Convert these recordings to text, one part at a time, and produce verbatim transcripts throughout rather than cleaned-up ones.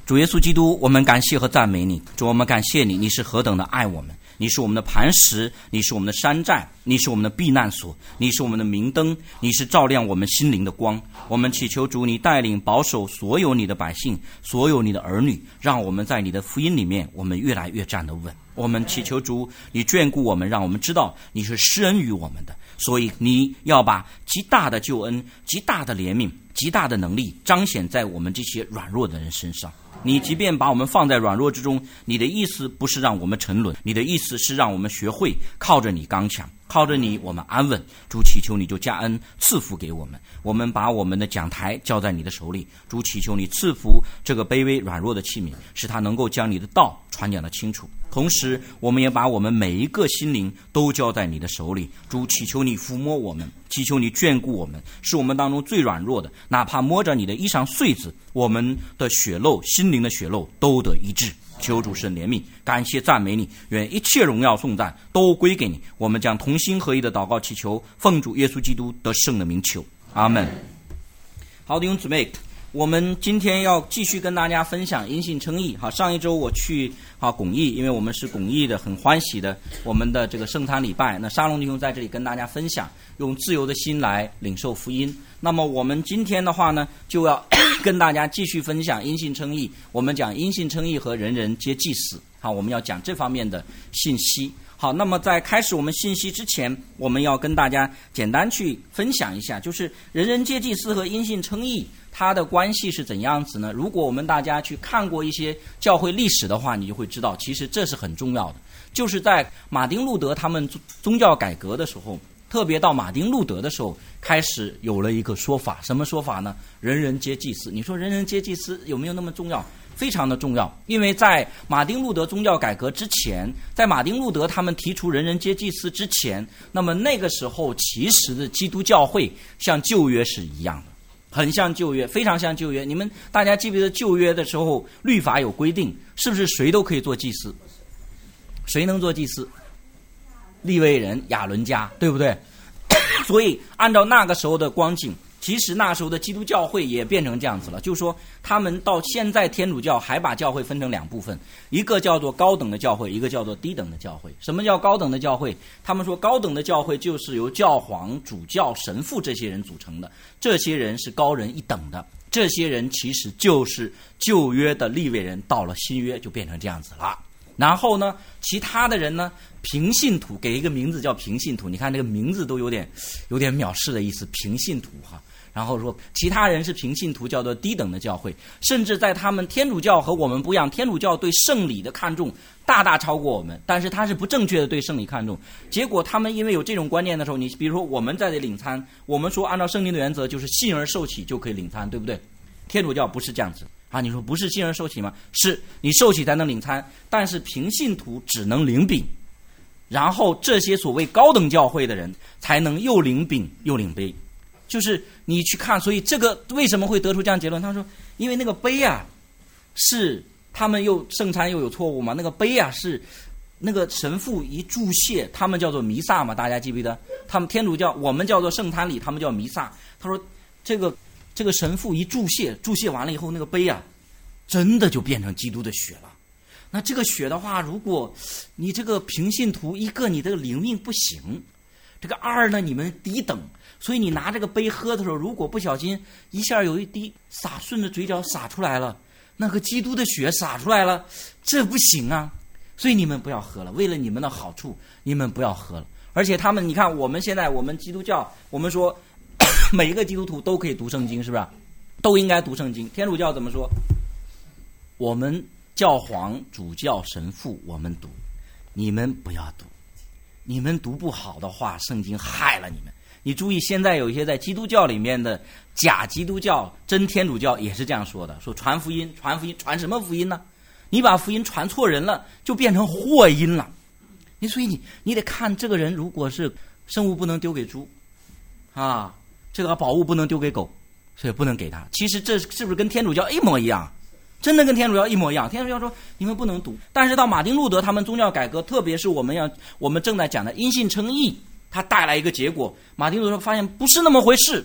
主耶稣基督，我们感谢和赞美你。主，我们感谢你，你是何等的爱我们，你是我们的磐石，你是我们的山寨，你是我们的避难所，你是我们的明灯，你是照亮我们心灵的光。我们祈求主，你带领保守所有你的百姓，所有你的儿女，让我们在你的福音里面，我们越来越站得稳。我们祈求主，你眷顾我们，让我们知道你是施恩于我们的，所以你要把极大的救恩、极大的怜悯、极大的能力彰显在我们这些软弱的人身上。你即便把我们放在软弱之中，你的意思不是让我们沉沦，你的意思是让我们学会靠着你刚强，靠着你我们安稳。主，祈求你就加恩赐福给我们，我们把我们的讲台交在你的手里。主，祈求你赐福这个卑微软弱的器皿，使他能够将你的道传讲得清楚。同时我们也把我们每一个心灵都交在你的手里。主，祈求你抚摸我们，祈求你眷顾我们，是我们当中最软弱的，哪怕摸着你的衣裳穗子，我们的血漏，心灵的血漏都得医治。求主神怜悯，感谢赞美你，愿一切荣耀颂赞都归给你。我们将同心合一的祷告祈求，奉主耶稣基督得胜的名求，阿们。好，弟兄姊妹，我们今天要继续跟大家分享因信称义。好，上一周我去好巩义，因为我们是巩义的，很欢喜的我们的这个圣餐礼拜。那沙龙弟兄在这里跟大家分享，用自由的心来领受福音。那么我们今天的话呢，就要跟大家继续分享因信称义。我们讲因信称义和人人皆祭司。好，我们要讲这方面的信息。好，那么在开始我们信息之前，我们要跟大家简单去分享一下，就是人人皆祭司和因信称义它的关系是怎样子呢？如果我们大家去看过一些教会历史的话，你就会知道其实这是很重要的。就是在马丁路德他们宗教改革的时候，特别到马丁路德的时候，开始有了一个说法。什么说法呢？人人皆祭司。你说人人皆祭司有没有那么重要？非常的重要。因为在马丁路德宗教改革之前，在马丁路德他们提出人人皆祭司之前，那么那个时候其实的基督教会像旧约是一样的，很像旧约，非常像旧约。你们大家记不记得旧约的时候律法有规定，是不是谁都可以做祭司？谁能做祭司？利未人亚伦家，对不对？所以按照那个时候的光景，其实那时候的基督教会也变成这样子了，就是说他们到现在天主教还把教会分成两部分，一个叫做高等的教会，一个叫做低等的教会。什么叫高等的教会？他们说高等的教会就是由教皇、主教、神父这些人组成的，这些人是高人一等的，这些人其实就是旧约的利未人，到了新约就变成这样子了。然后呢，其他的人呢，平信徒，给一个名字叫平信徒，你看这个名字都有点有点藐视的意思，平信徒哈。然后说其他人是平信徒，叫做低等的教会。甚至在他们天主教和我们不一样，天主教对圣礼的看重大大超过我们，但是他是不正确的对圣礼看重。结果他们因为有这种观念的时候，你比如说我们在这领餐，我们说按照圣经的原则就是信而受洗就可以领餐，对不对？天主教不是这样子啊，你说不是信而受洗吗？是，你受洗才能领餐，但是平信徒只能领饼，然后这些所谓高等教会的人才能又领饼又领杯。就是你去看，所以这个为什么会得出这样结论？他说因为那个杯啊是他们又圣餐又有错误嘛，那个杯啊是那个神父一注谢，他们叫做弥撒嘛，大家记不记得？他们天主教我们叫做圣餐礼，他们叫弥撒。他说这个这个神父一注谢，注谢完了以后，那个杯啊真的就变成基督的血了。那这个血的话，如果你这个平信徒一个你这个灵命不行，这个二呢你们低等，所以你拿这个杯喝的时候，如果不小心一下有一滴洒顺着嘴角洒出来了，那个基督的血洒出来了，这不行啊，所以你们不要喝了，为了你们的好处你们不要喝了。而且他们你看我们现在我们基督教，我们说每一个基督徒都可以读圣经，是不是？都应该读圣经。天主教怎么说？我们教皇、主教、神父我们读，你们不要读，你们读不好的话圣经害了你们。你注意现在有一些在基督教里面的假基督教、真天主教也是这样说的，说传福音传福音传什么福音呢？你把福音传错人了，就变成祸因了。你所以你你得看这个人，如果是生物不能丢给猪啊，这个宝物不能丢给狗，所以不能给他。其实这是不是跟天主教一模一样？真的跟天主教一模一样。天主教说你们不能读，但是到马丁路德他们宗教改革，特别是我们要我们正在讲的因信称义，它带来一个结果，马丁路德发现不是那么回事。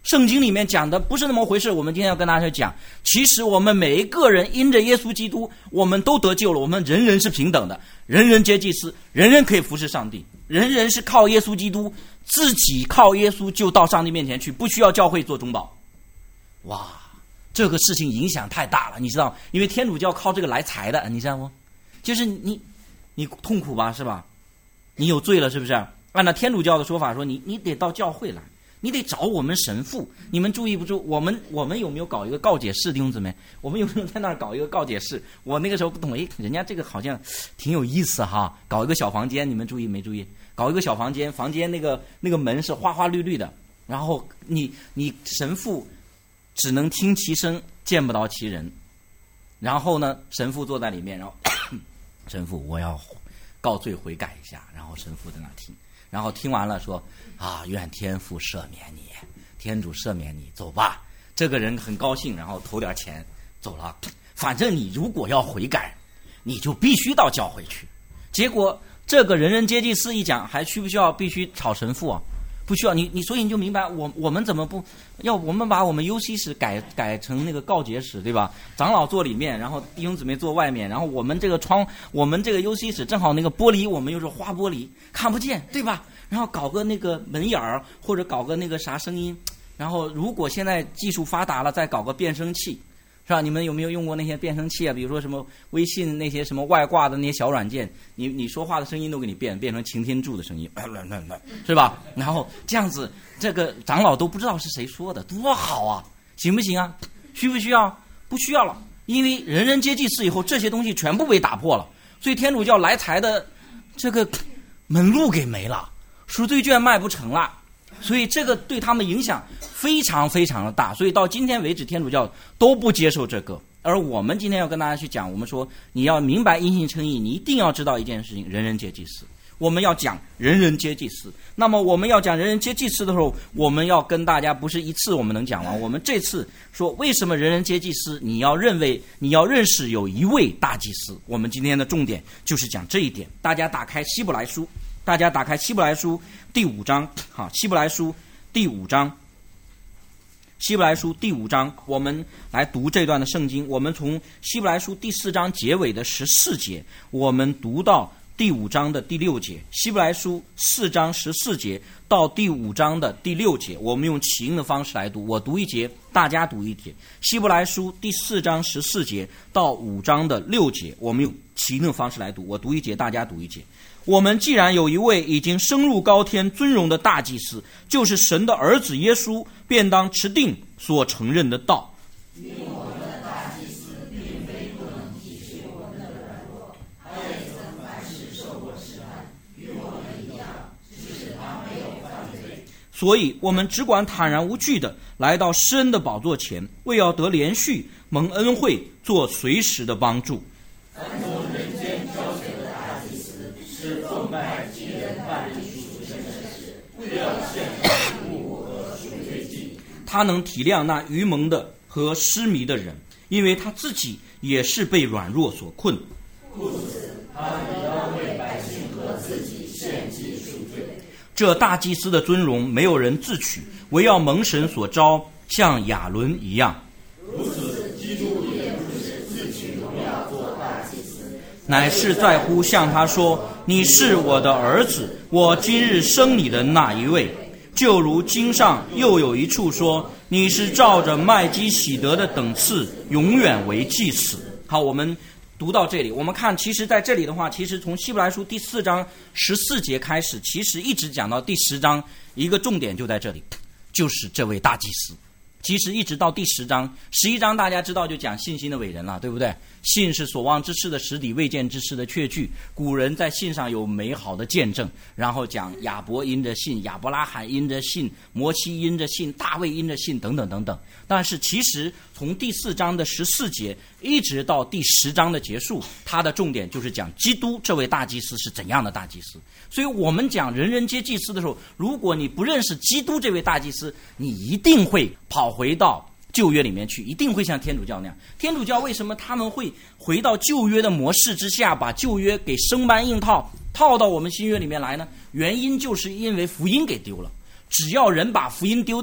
圣经里面讲的不是那么回事。我们今天要跟大家讲，其实我们每一个人因着耶稣基督，我们都得救了，我们人人是平等的，人人皆祭司，人人可以服侍上帝，人人是靠耶稣基督，自己靠耶稣就到上帝面前去，不需要教会做中保。哇，这个事情影响太大了，你知道，因为天主教靠这个来财的，你知道吗？就是你你痛苦吧，是吧？你有罪了，是不是？按照天主教的说法说，你你得到教会来，你得找我们神父。你们注意不注意？我们我们有没有搞一个告解室，弟兄姊妹？我们有没有在那儿搞一个告解室？我那个时候不懂，诶，人家这个好像挺有意思哈，搞一个小房间，你们注意没注意？搞一个小房间，房间那个那个门是花花绿绿的，然后你你神父只能听其声，见不到其人。然后呢，神父坐在里面，然后神父我要告罪悔改一下，然后神父在那听。然后听完了说啊，愿天父赦免你，天主赦免你，走吧。这个人很高兴，然后投点钱走了。反正你如果要悔改，你就必须到教会去。结果这个人人皆祭司一讲，还需不需要必须找神父啊？不需要。你你所以你就明白，我我们怎么不要我们把我们 U C 室改改成那个告解室，对吧？长老坐里面，然后弟兄姊妹坐外面，然后我们这个窗，我们这个 U C 室正好那个玻璃，我们又是花玻璃，看不见，对吧？然后搞个那个门眼儿，或者搞个那个啥声音，然后如果现在技术发达了，再搞个变声器，是吧？你们有没有用过那些变声器啊？比如说什么微信那些什么外挂的那些小软件，你你说话的声音都给你变变成擎天柱的声音，是吧？然后这样子，这个长老都不知道是谁说的，多好啊！行不行啊？需不需要？不需要了，因为人人皆祭司以后，这些东西全部被打破了，所以天主教来财的这个门路给没了，赎罪券卖不成了。所以这个对他们影响非常非常的大，所以到今天为止天主教都不接受这个。而我们今天要跟大家去讲，我们说你要明白因信称义，你一定要知道一件事情，人人皆祭司。我们要讲人人皆祭司，那么我们要讲人人皆祭司的时候，我们要跟大家不是一次我们能讲完，我们这次说为什么人人皆祭司，你要认为你要认识有一位大祭司。我们今天的重点就是讲这一点。大家打开希伯来书，大家打开希伯来书第五章，好，希伯来书第五章，希伯来书第五章，我们来读这段的圣经。我们从希伯来书第四章结尾的十四节，我们读到第五章的第六节。希伯来书四章十四节到第五章的第六节，我们用起音的方式来读，我读一节，大家读一节。希伯来书第四章十四节到五章的六节，我们用起音的方式来读，我读一节，大家读一节。我们既然有一位已经升入高天尊荣的大祭司，就是神的儿子耶稣，便当持定所承认的道。因我们的大祭司并非不能体恤我们的软弱，他也曾凡事受过试探，与我们一样，只是他没有犯罪。所以我们只管坦然无惧地来到施恩的宝座前，为要得连续蒙恩惠，做随时的帮助。凡从人间挑选的大祭司，是奉拜基人办理属神的事，为要献上物和赎罪祭。他能体谅那愚蒙的和失迷的人，因为他自己也是被软弱所困。故此，他也要为百姓和自己献祭赎罪。这大祭司的尊荣，没有人自取，唯要蒙神所招，像亚伦一样。如此，基督也不是自取荣耀做大祭司，乃是在乎向他说：“你是我的儿子，我今日生你的那一位。”就如经上又有一处说：“你是照着麦基洗德的等次，永远为祭司。”好，我们读到这里，我们看，其实在这里的话，其实从希伯来书第四章十四节开始，其实一直讲到第十章，一个重点就在这里，就是这位大祭司。其实一直到第十章、十一章，大家知道就讲信心的伟人了，对不对？信是所望之事的实底，未见之事的确据。古人在信上有美好的见证，然后讲亚伯因着信，亚伯拉罕因着信，摩西因着信，大卫因着信，等等等等。但是其实从第四章的十四节一直到第十章的结束，它的重点就是讲基督这位大祭司是怎样的大祭司。所以我们讲人人皆祭司的时候，如果你不认识基督这位大祭司，你一定会跑回到旧约里面去，一定会像天主教那样。天主教为什么他们会回到旧约的模式之下，把旧约给生搬硬套套到我们新约里面来呢？原因就是因为福音给丢了。只要人把福音丢掉，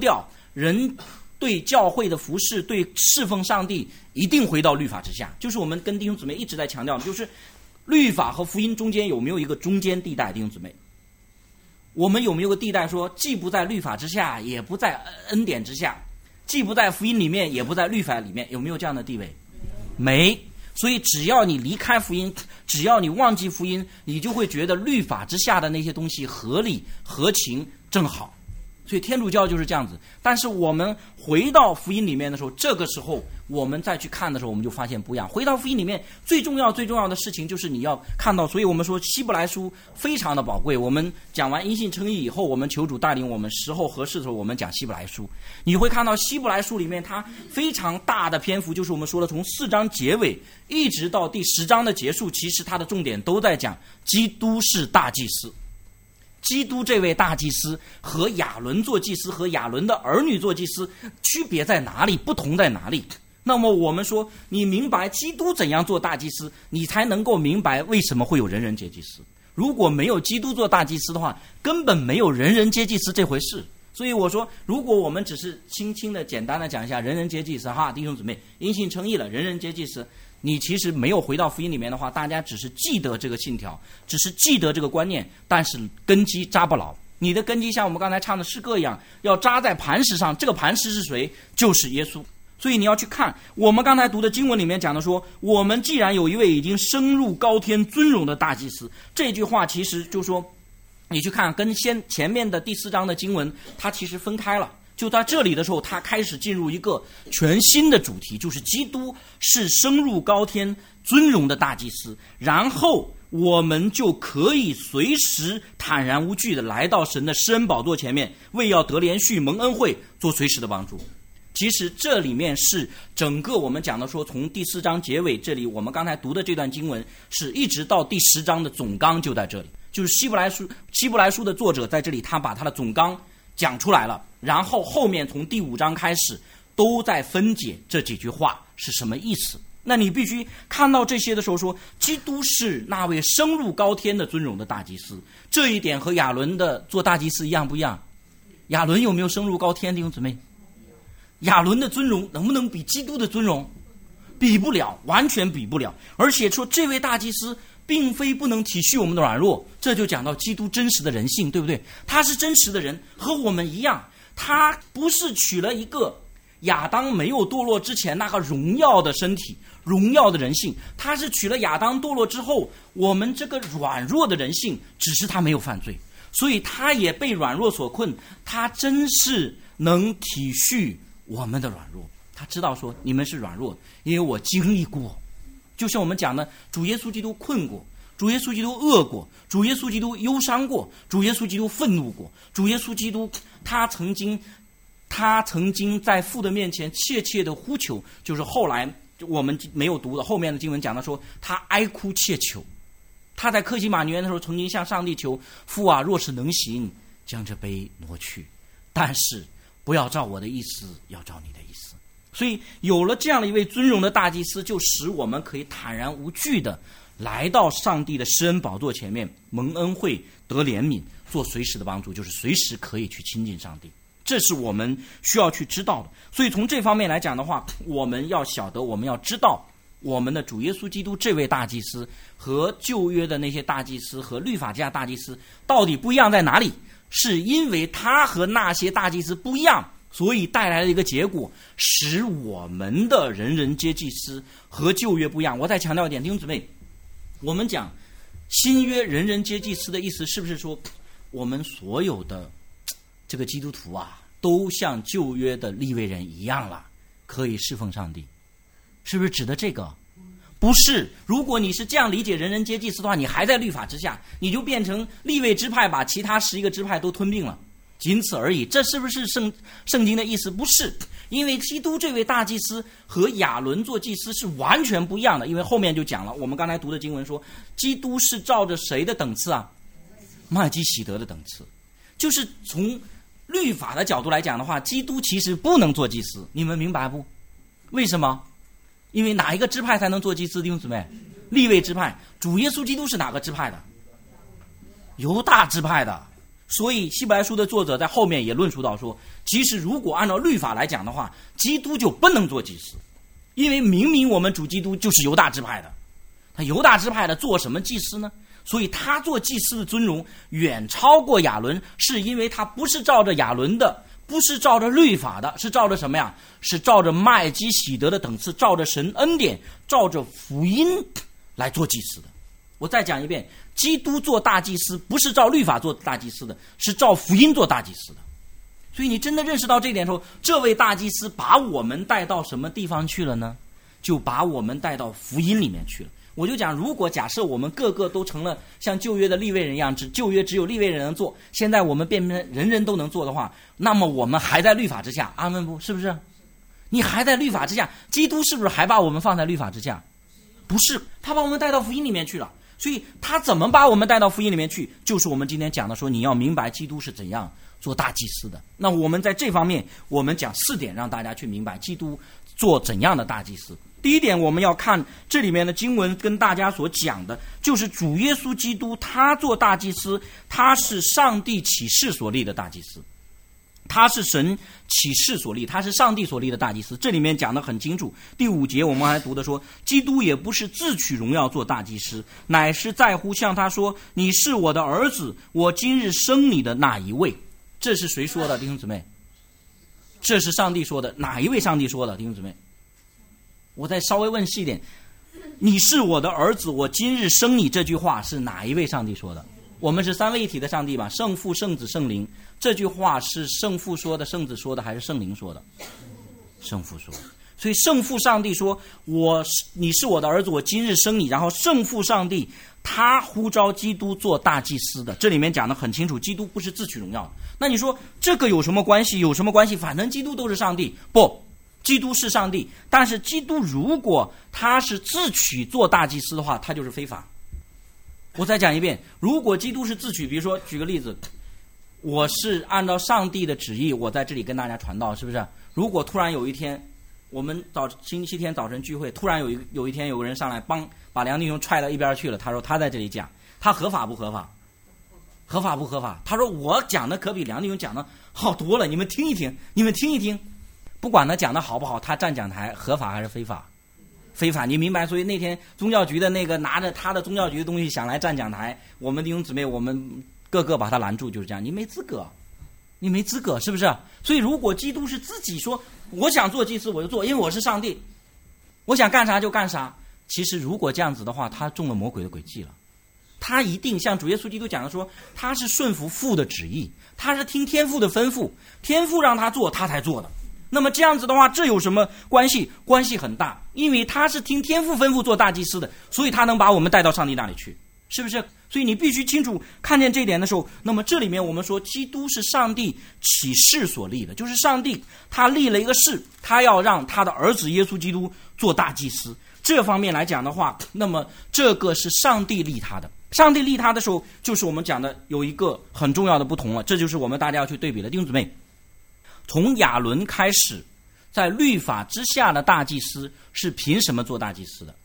人对教会的服事，对侍奉上帝，一定回到律法之下。就是我们跟弟兄姊妹一直在强调，就是律法和福音中间有没有一个中间地带？弟兄姊妹，我们有没有个地带说，既不在律法之下，也不在恩典之下，既不在福音里面，也不在律法里面？有没有这样的地位？没。所以只要你离开福音，只要你忘记福音，你就会觉得律法之下的那些东西合理合情正好。所以天主教就是这样子。但是我们回到福音里面的时候，这个时候我们再去看的时候，我们就发现不一样。回到福音里面，最重要最重要的事情就是你要看到，所以我们说希伯来书非常的宝贵。我们讲完因信称义以后，我们求主带领我们时候合适的时候，我们讲希伯来书。你会看到希伯来书里面它非常大的篇幅，就是我们说的从四章结尾一直到第十章的结束，其实它的重点都在讲基督是大祭司。基督这位大祭司和亚伦做祭司和亚伦的儿女做祭司区别在哪里？不同在哪里？那么我们说，你明白基督怎样做大祭司，你才能够明白为什么会有人人皆祭司。如果没有基督做大祭司的话，根本没有人人皆祭司这回事。所以我说，如果我们只是轻轻的简单的讲一下人人皆祭司，哈，弟兄姊妹，因信称义了，人人皆祭司，你其实没有回到福音里面的话，大家只是记得这个信条，只是记得这个观念，但是根基扎不牢。你的根基像我们刚才唱的诗歌一样，要扎在磐石上。这个磐石是谁？就是耶稣。所以你要去看我们刚才读的经文里面讲的说，我们既然有一位已经升入高天尊荣的大祭司，这句话其实就说，你去看跟先前面的第四章的经文它其实分开了。就在这里的时候，他开始进入一个全新的主题，就是基督是升入高天尊荣的大祭司，然后我们就可以随时坦然无惧的来到神的施恩宝座前面，为要得连续蒙恩惠做随时的帮助。其实这里面是整个我们讲的说，从第四章结尾这里，我们刚才读的这段经文是一直到第十章的总纲就在这里，就是希伯来书希伯来书的作者在这里他把他的总纲讲出来了，然后后面从第五章开始都在分解这几句话是什么意思。那你必须看到这些的时候说，基督是那位升入高天的尊荣的大祭司，这一点和亚伦的做大祭司一样不一样？亚伦有没有升入高天？弟兄姊妹，亚伦的尊荣能不能比基督的尊荣？比不了，完全比不了。而且说这位大祭司并非不能体恤我们的软弱，这就讲到基督真实的人性，对不对？他是真实的人，和我们一样，他不是取了一个亚当没有堕落之前那个荣耀的身体，荣耀的人性，他是取了亚当堕落之后我们这个软弱的人性，只是他没有犯罪，所以他也被软弱所困，他真是能体恤我们的软弱，他知道说你们是软弱，因为我经历过。就像我们讲的，主耶稣基督困过，主耶稣基督饿过，主耶稣基督忧伤过，主耶稣基督愤怒过，主耶稣基督他曾经他曾经在父的面前切切的呼求，就是后来我们没有读的后面的经文讲到说，他哀哭切求，他在客西马尼园的时候曾经向上帝求，父啊，若是能行，将这杯挪去，但是不要照我的意思，要照你的意思。所以有了这样的一位尊荣的大祭司，就使我们可以坦然无惧的来到上帝的施恩宝座前面，蒙恩惠，得怜悯，做随时的帮助，就是随时可以去亲近上帝。这是我们需要去知道的。所以从这方面来讲的话，我们要晓得，我们要知道我们的主耶稣基督这位大祭司和旧约的那些大祭司和律法家大祭司到底不一样在哪里，是因为他和那些大祭司不一样，所以带来了一个结果，使我们的人人皆祭司和旧约不一样。我再强调一点，弟兄姊妹，我们讲新约人人皆祭司的意思，是不是说我们所有的这个基督徒啊，都像旧约的利未人一样了，可以侍奉上帝？是不是指的这个？不是。如果你是这样理解人人皆祭司的话，你还在律法之下，你就变成利未支派把其他十一个支派都吞并了，仅此而已。这是不是圣圣经的意思？不是。因为基督这位大祭司和亚伦做祭司是完全不一样的。因为后面就讲了，我们刚才读的经文说，基督是照着谁的等次啊？麦基洗德的等次。就是从律法的角度来讲的话，基督其实不能做祭司，你们明白不？为什么？因为哪一个支派才能做祭司？弟兄姊妹，利未支派。主耶稣基督是哪个支派的？犹大支派的。 所以希伯来书的作者在后面也论述到说，其实如果按照律法来讲的话，基督就不能做祭司，因为明明我们主基督就是犹大支派的，他犹大支派的做什么祭司呢？所以他做祭司的尊荣远超过亚伦，是因为他不是照着亚伦的，不是照着律法的，是照着什么呀？是照着麦基洗德的等次，照着神恩典，照着福音来做祭司的。我再讲一遍，基督做大祭司不是照律法做大祭司的，是照福音做大祭司的。所以你真的认识到这一点的时候，这位大祭司把我们带到什么地方去了呢？就把我们带到福音里面去了。我就讲，如果假设我们个个都成了像旧约的利未人一样，只旧约只有利未人能做，现在我们变成人人都能做的话，那么我们还在律法之下。阿们不？是不是？你还在律法之下，基督是不是还把我们放在律法之下？不是，他把我们带到福音里面去了。所以他怎么把我们带到福音里面去，就是我们今天讲的说，你要明白基督是怎样做大祭司的。那我们在这方面我们讲四点，让大家去明白基督做怎样的大祭司。第一点，我们要看这里面的经文跟大家所讲的，就是主耶稣基督他做大祭司，他是上帝启示所立的大祭司，他是神启示所立，他是上帝所立的大祭司。这里面讲得很清楚，第五节我们还读的说，基督也不是自取荣耀做大祭司，乃是在乎向他说，你是我的儿子，我今日生你的那一位。这是谁说的，弟兄姊妹？这是上帝说的。哪一位上帝说的，弟兄姊妹？我再稍微问细一点，你是我的儿子，我今日生你，这句话是哪一位上帝说的？我们是三位一体的上帝吧，圣父圣子圣灵。这句话是圣父说的，圣子说的，还是圣灵说的？圣父说的。所以圣父上帝说，我你是我的儿子，我今日生你。然后圣父上帝他呼召基督做大祭司的，这里面讲得很清楚，基督不是自取荣耀的。那你说这个有什么关系？有什么关系？反正基督都是上帝。不，基督是上帝，但是基督如果他是自取做大祭司的话，他就是非法。我再讲一遍，如果基督是自取，比如说举个例子，我是按照上帝的旨意，我在这里跟大家传道，是不是？如果突然有一天，我们早星期天早晨聚会，突然有一有一天有个人上来帮把梁弟兄踹到一边去了，他说他在这里讲，他合法不合法？合法不合法？他说我讲的可比梁弟兄讲的好多了，你们听一听，你们听一听。不管他讲的好不好，他站讲台合法还是非法？非法，你明白？所以那天宗教局的那个拿着他的宗教局的东西想来站讲台，我们弟兄姊妹我们个个把他拦住，就是这样，你没资格，你没资格，是不是？所以如果基督是自己说我想做祭司我就做，因为我是上帝，我想干啥就干啥，其实如果这样子的话，他中了魔鬼的诡计了。他一定像主耶稣基督讲的说，他是顺服父的旨意，他是听天父的吩咐，天父让他做他才做的。那么这样子的话，这有什么关系？关系很大，因为他是听天父吩咐做大祭司的，所以他能把我们带到上帝那里去，是不是？所以你必须清楚看见这一点的时候，那么这里面我们说基督是上帝启示所立的，就是上帝他立了一个誓，他要让他的儿子耶稣基督做大祭司。这方面来讲的话，那么这个是上帝立他的。上帝立他的时候，就是我们讲的有一个很重要的不同了，这就是我们大家要去对比的。弟兄姊妹，从亚伦开始，在律法之下的大祭司是凭什么做大祭司的？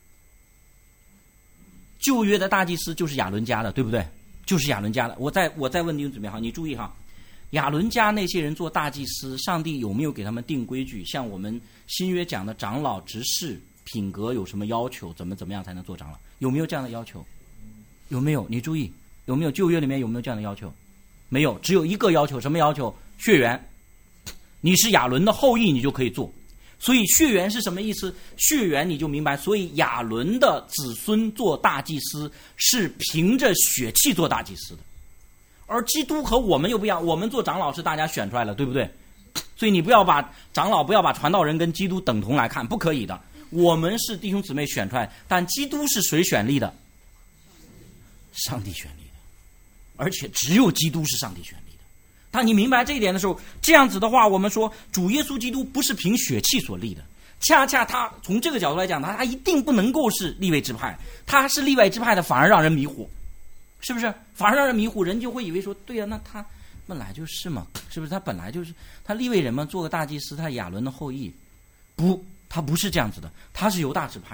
旧约的大祭司就是亚伦家的，对不对？就是亚伦家的。我再我再问弟兄姊妹哈，你注意哈，亚伦家那些人做大祭司，上帝有没有给他们定规矩？像我们新约讲的长老、执事、品格有什么要求？怎么怎么样才能做长老？有没有这样的要求？有没有？你注意，有没有？旧约里面有没有这样的要求？没有，只有一个要求，什么要求？血缘。你是亚伦的后裔，你就可以做。所以血缘是什么意思？血缘你就明白。所以亚伦的子孙做大祭司是凭着血气做大祭司的，而基督和我们又不一样，我们做长老是大家选出来的，对不对？所以你不要把长老不要把传道人跟基督等同来看，不可以的。我们是弟兄姊妹选出来，但基督是谁选立的？上帝选立的，而且只有基督是上帝选立的。当你明白这一点的时候，这样子的话，我们说主耶稣基督不是凭血气所立的，恰恰他从这个角度来讲，他他一定不能够是利未支派，他是利未支派的反而让人迷惑，是不是？反而让人迷惑，人就会以为说，对呀、啊，那他本来就是嘛，是不是？他本来就是他利未人嘛，做个大祭司，他亚伦的后裔，不，他不是这样子的，他是犹大支派的。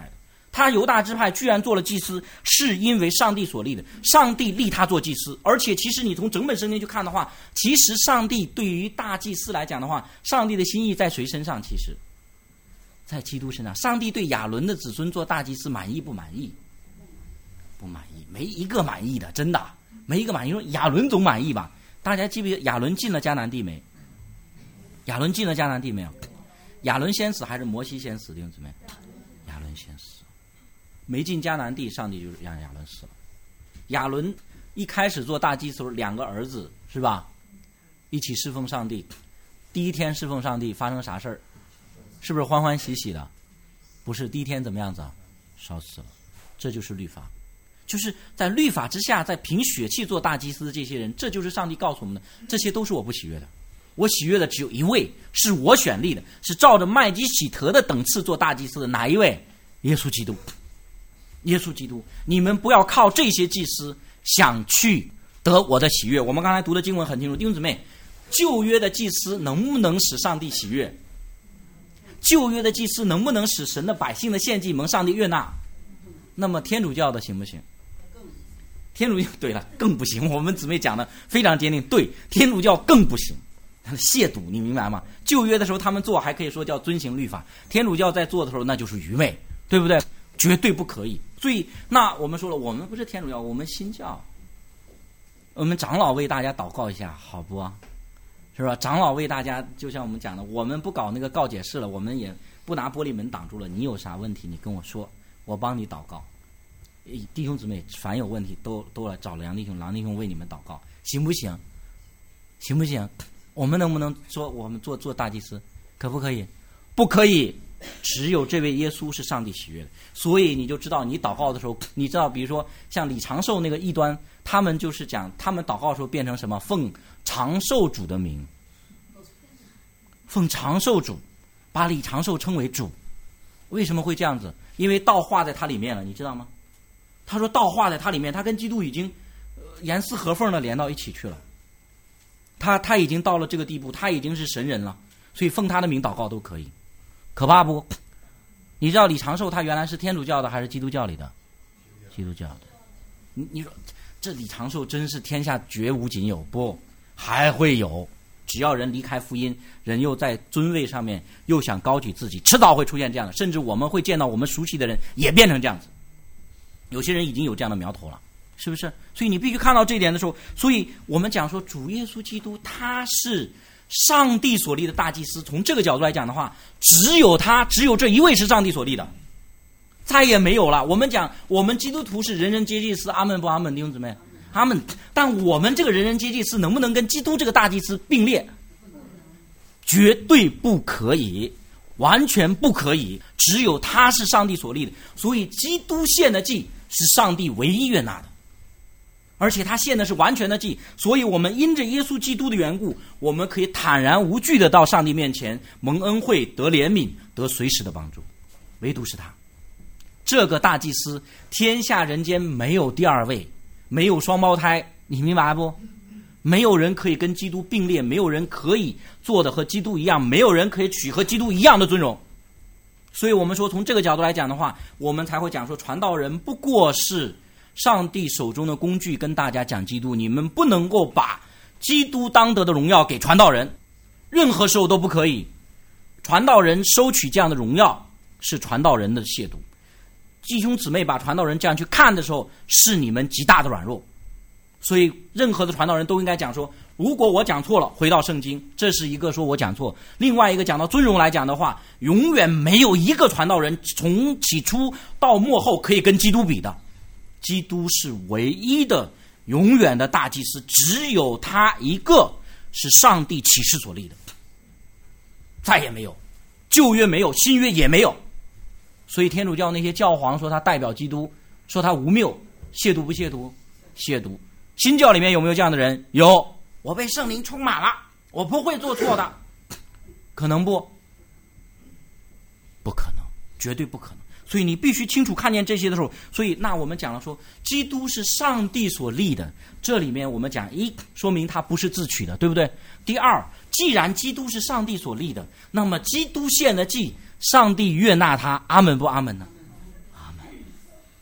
他犹大支派居然做了祭司，是因为上帝所立的，上帝立他做祭司。而且其实你从整本圣经去看的话，其实上帝对于大祭司来讲的话，上帝的心意在谁身上？其实在基督身上。上帝对亚伦的子孙做大祭司满意不满意？不满意，没一个满意的，真的没一个满意。说亚伦总满意吧？大家记不记得亚伦进了迦南地没？亚伦进了迦南地没有？亚伦先死还是摩西先死？弟兄姊妹，亚伦先死。没进迦南地，上帝就让亚伦死了。亚伦一开始做大祭司，两个儿子是吧？一起侍奉上帝。第一天侍奉上帝发生啥事儿？是不是欢欢喜喜的？不是，第一天怎么样子啊？烧死了。这就是律法，就是在律法之下，在凭血气做大祭司的这些人，这就是上帝告诉我们的，这些都是我不喜悦的。我喜悦的只有一位，是我选立的，是照着麦基洗德的等次做大祭司的，哪一位？耶稣基督。耶稣基督，你们不要靠这些祭司想去得我的喜悦。我们刚才读的经文很清楚，弟兄姊妹，旧约的祭司能不能使上帝喜悦？旧约的祭司能不能使神的百姓的献祭蒙上帝悦纳？那么天主教的行不行？天主教对了，更不行。我们姊妹讲的非常坚定，对，天主教更不行，他的亵渎，你明白吗？旧约的时候他们做还可以说叫遵行律法，天主教在做的时候那就是愚昧，对不对？绝对不可以。所以那我们说了，我们不是天主教，我们新教，我们长老为大家祷告一下好不啊？是吧？长老为大家，就像我们讲的，我们不搞那个告解室了，我们也不拿玻璃门挡住了，你有啥问题你跟我说，我帮你祷告。弟兄姊妹凡有问题都都来找梁弟兄，梁弟兄为你们祷告，行不行？行不行？我们能不能说我们做做大祭司？可不可以？不可以。只有这位耶稣是上帝喜悦的，所以你就知道，你祷告的时候，你知道，比如说像李长寿那个异端，他们就是讲，他们祷告的时候变成什么？奉长寿主的名，奉长寿主，把李长寿称为主。为什么会这样子？因为道化在他里面了，你知道吗？他说道化在他里面，他跟基督已经、呃、严丝合缝的连到一起去了。他他已经到了这个地步，他已经是神人了，所以奉他的名祷告都可以。可怕不？你知道李长寿他原来是天主教的还是基督教里的？基督教的。你你说这李长寿真是天下绝无仅有，不还会有？只要人离开福音，人又在尊位上面又想高举自己，迟早会出现这样的，甚至我们会见到我们熟悉的人也变成这样子。有些人已经有这样的苗头了，是不是？所以你必须看到这一点的时候，所以我们讲说主耶稣基督他是上帝所立的大祭司，从这个角度来讲的话，只有他，只有这一位是上帝所立的，再也没有了。我们讲我们基督徒是人人皆祭司，阿们不阿们？弟兄姊妹，阿们。但我们这个人人皆祭司能不能跟基督这个大祭司并列？绝对不可以，完全不可以。只有他是上帝所立的，所以基督献的祭是上帝唯一悦纳的，而且他献的是完全的祭，所以我们因着耶稣基督的缘故，我们可以坦然无惧的到上帝面前蒙恩惠，得怜悯，得随时的帮助。唯独是他这个大祭司，天下人间没有第二位，没有双胞胎，你明白不？没有人可以跟基督并列，没有人可以做的和基督一样，没有人可以取和基督一样的尊荣。所以我们说从这个角度来讲的话，我们才会讲说传道人不过是上帝手中的工具，跟大家讲基督，你们不能够把基督当得的荣耀给传道人，任何时候都不可以。传道人收取这样的荣耀是传道人的亵渎，弟兄姊妹把传道人这样去看的时候，是你们极大的软弱。所以任何的传道人都应该讲说，如果我讲错了，回到圣经，这是一个说我讲错。另外一个讲到尊荣来讲的话，永远没有一个传道人从起初到末后可以跟基督比的。基督是唯一的永远的大祭司，只有他一个是上帝启示所立的，再也没有。旧约没有，新约也没有。所以天主教那些教皇说他代表基督，说他无谬，亵渎不亵渎？亵渎。新教里面有没有这样的人？有。我被圣灵充满了，我不会做错的。可能不？不可能，绝对不可能。所以你必须清楚看见这些的时候，所以那我们讲了说基督是上帝所立的，这里面我们讲一，说明他不是自取的，对不对？第二，既然基督是上帝所立的，那么基督献的祭，上帝悦纳他，阿门不阿门呢？阿门。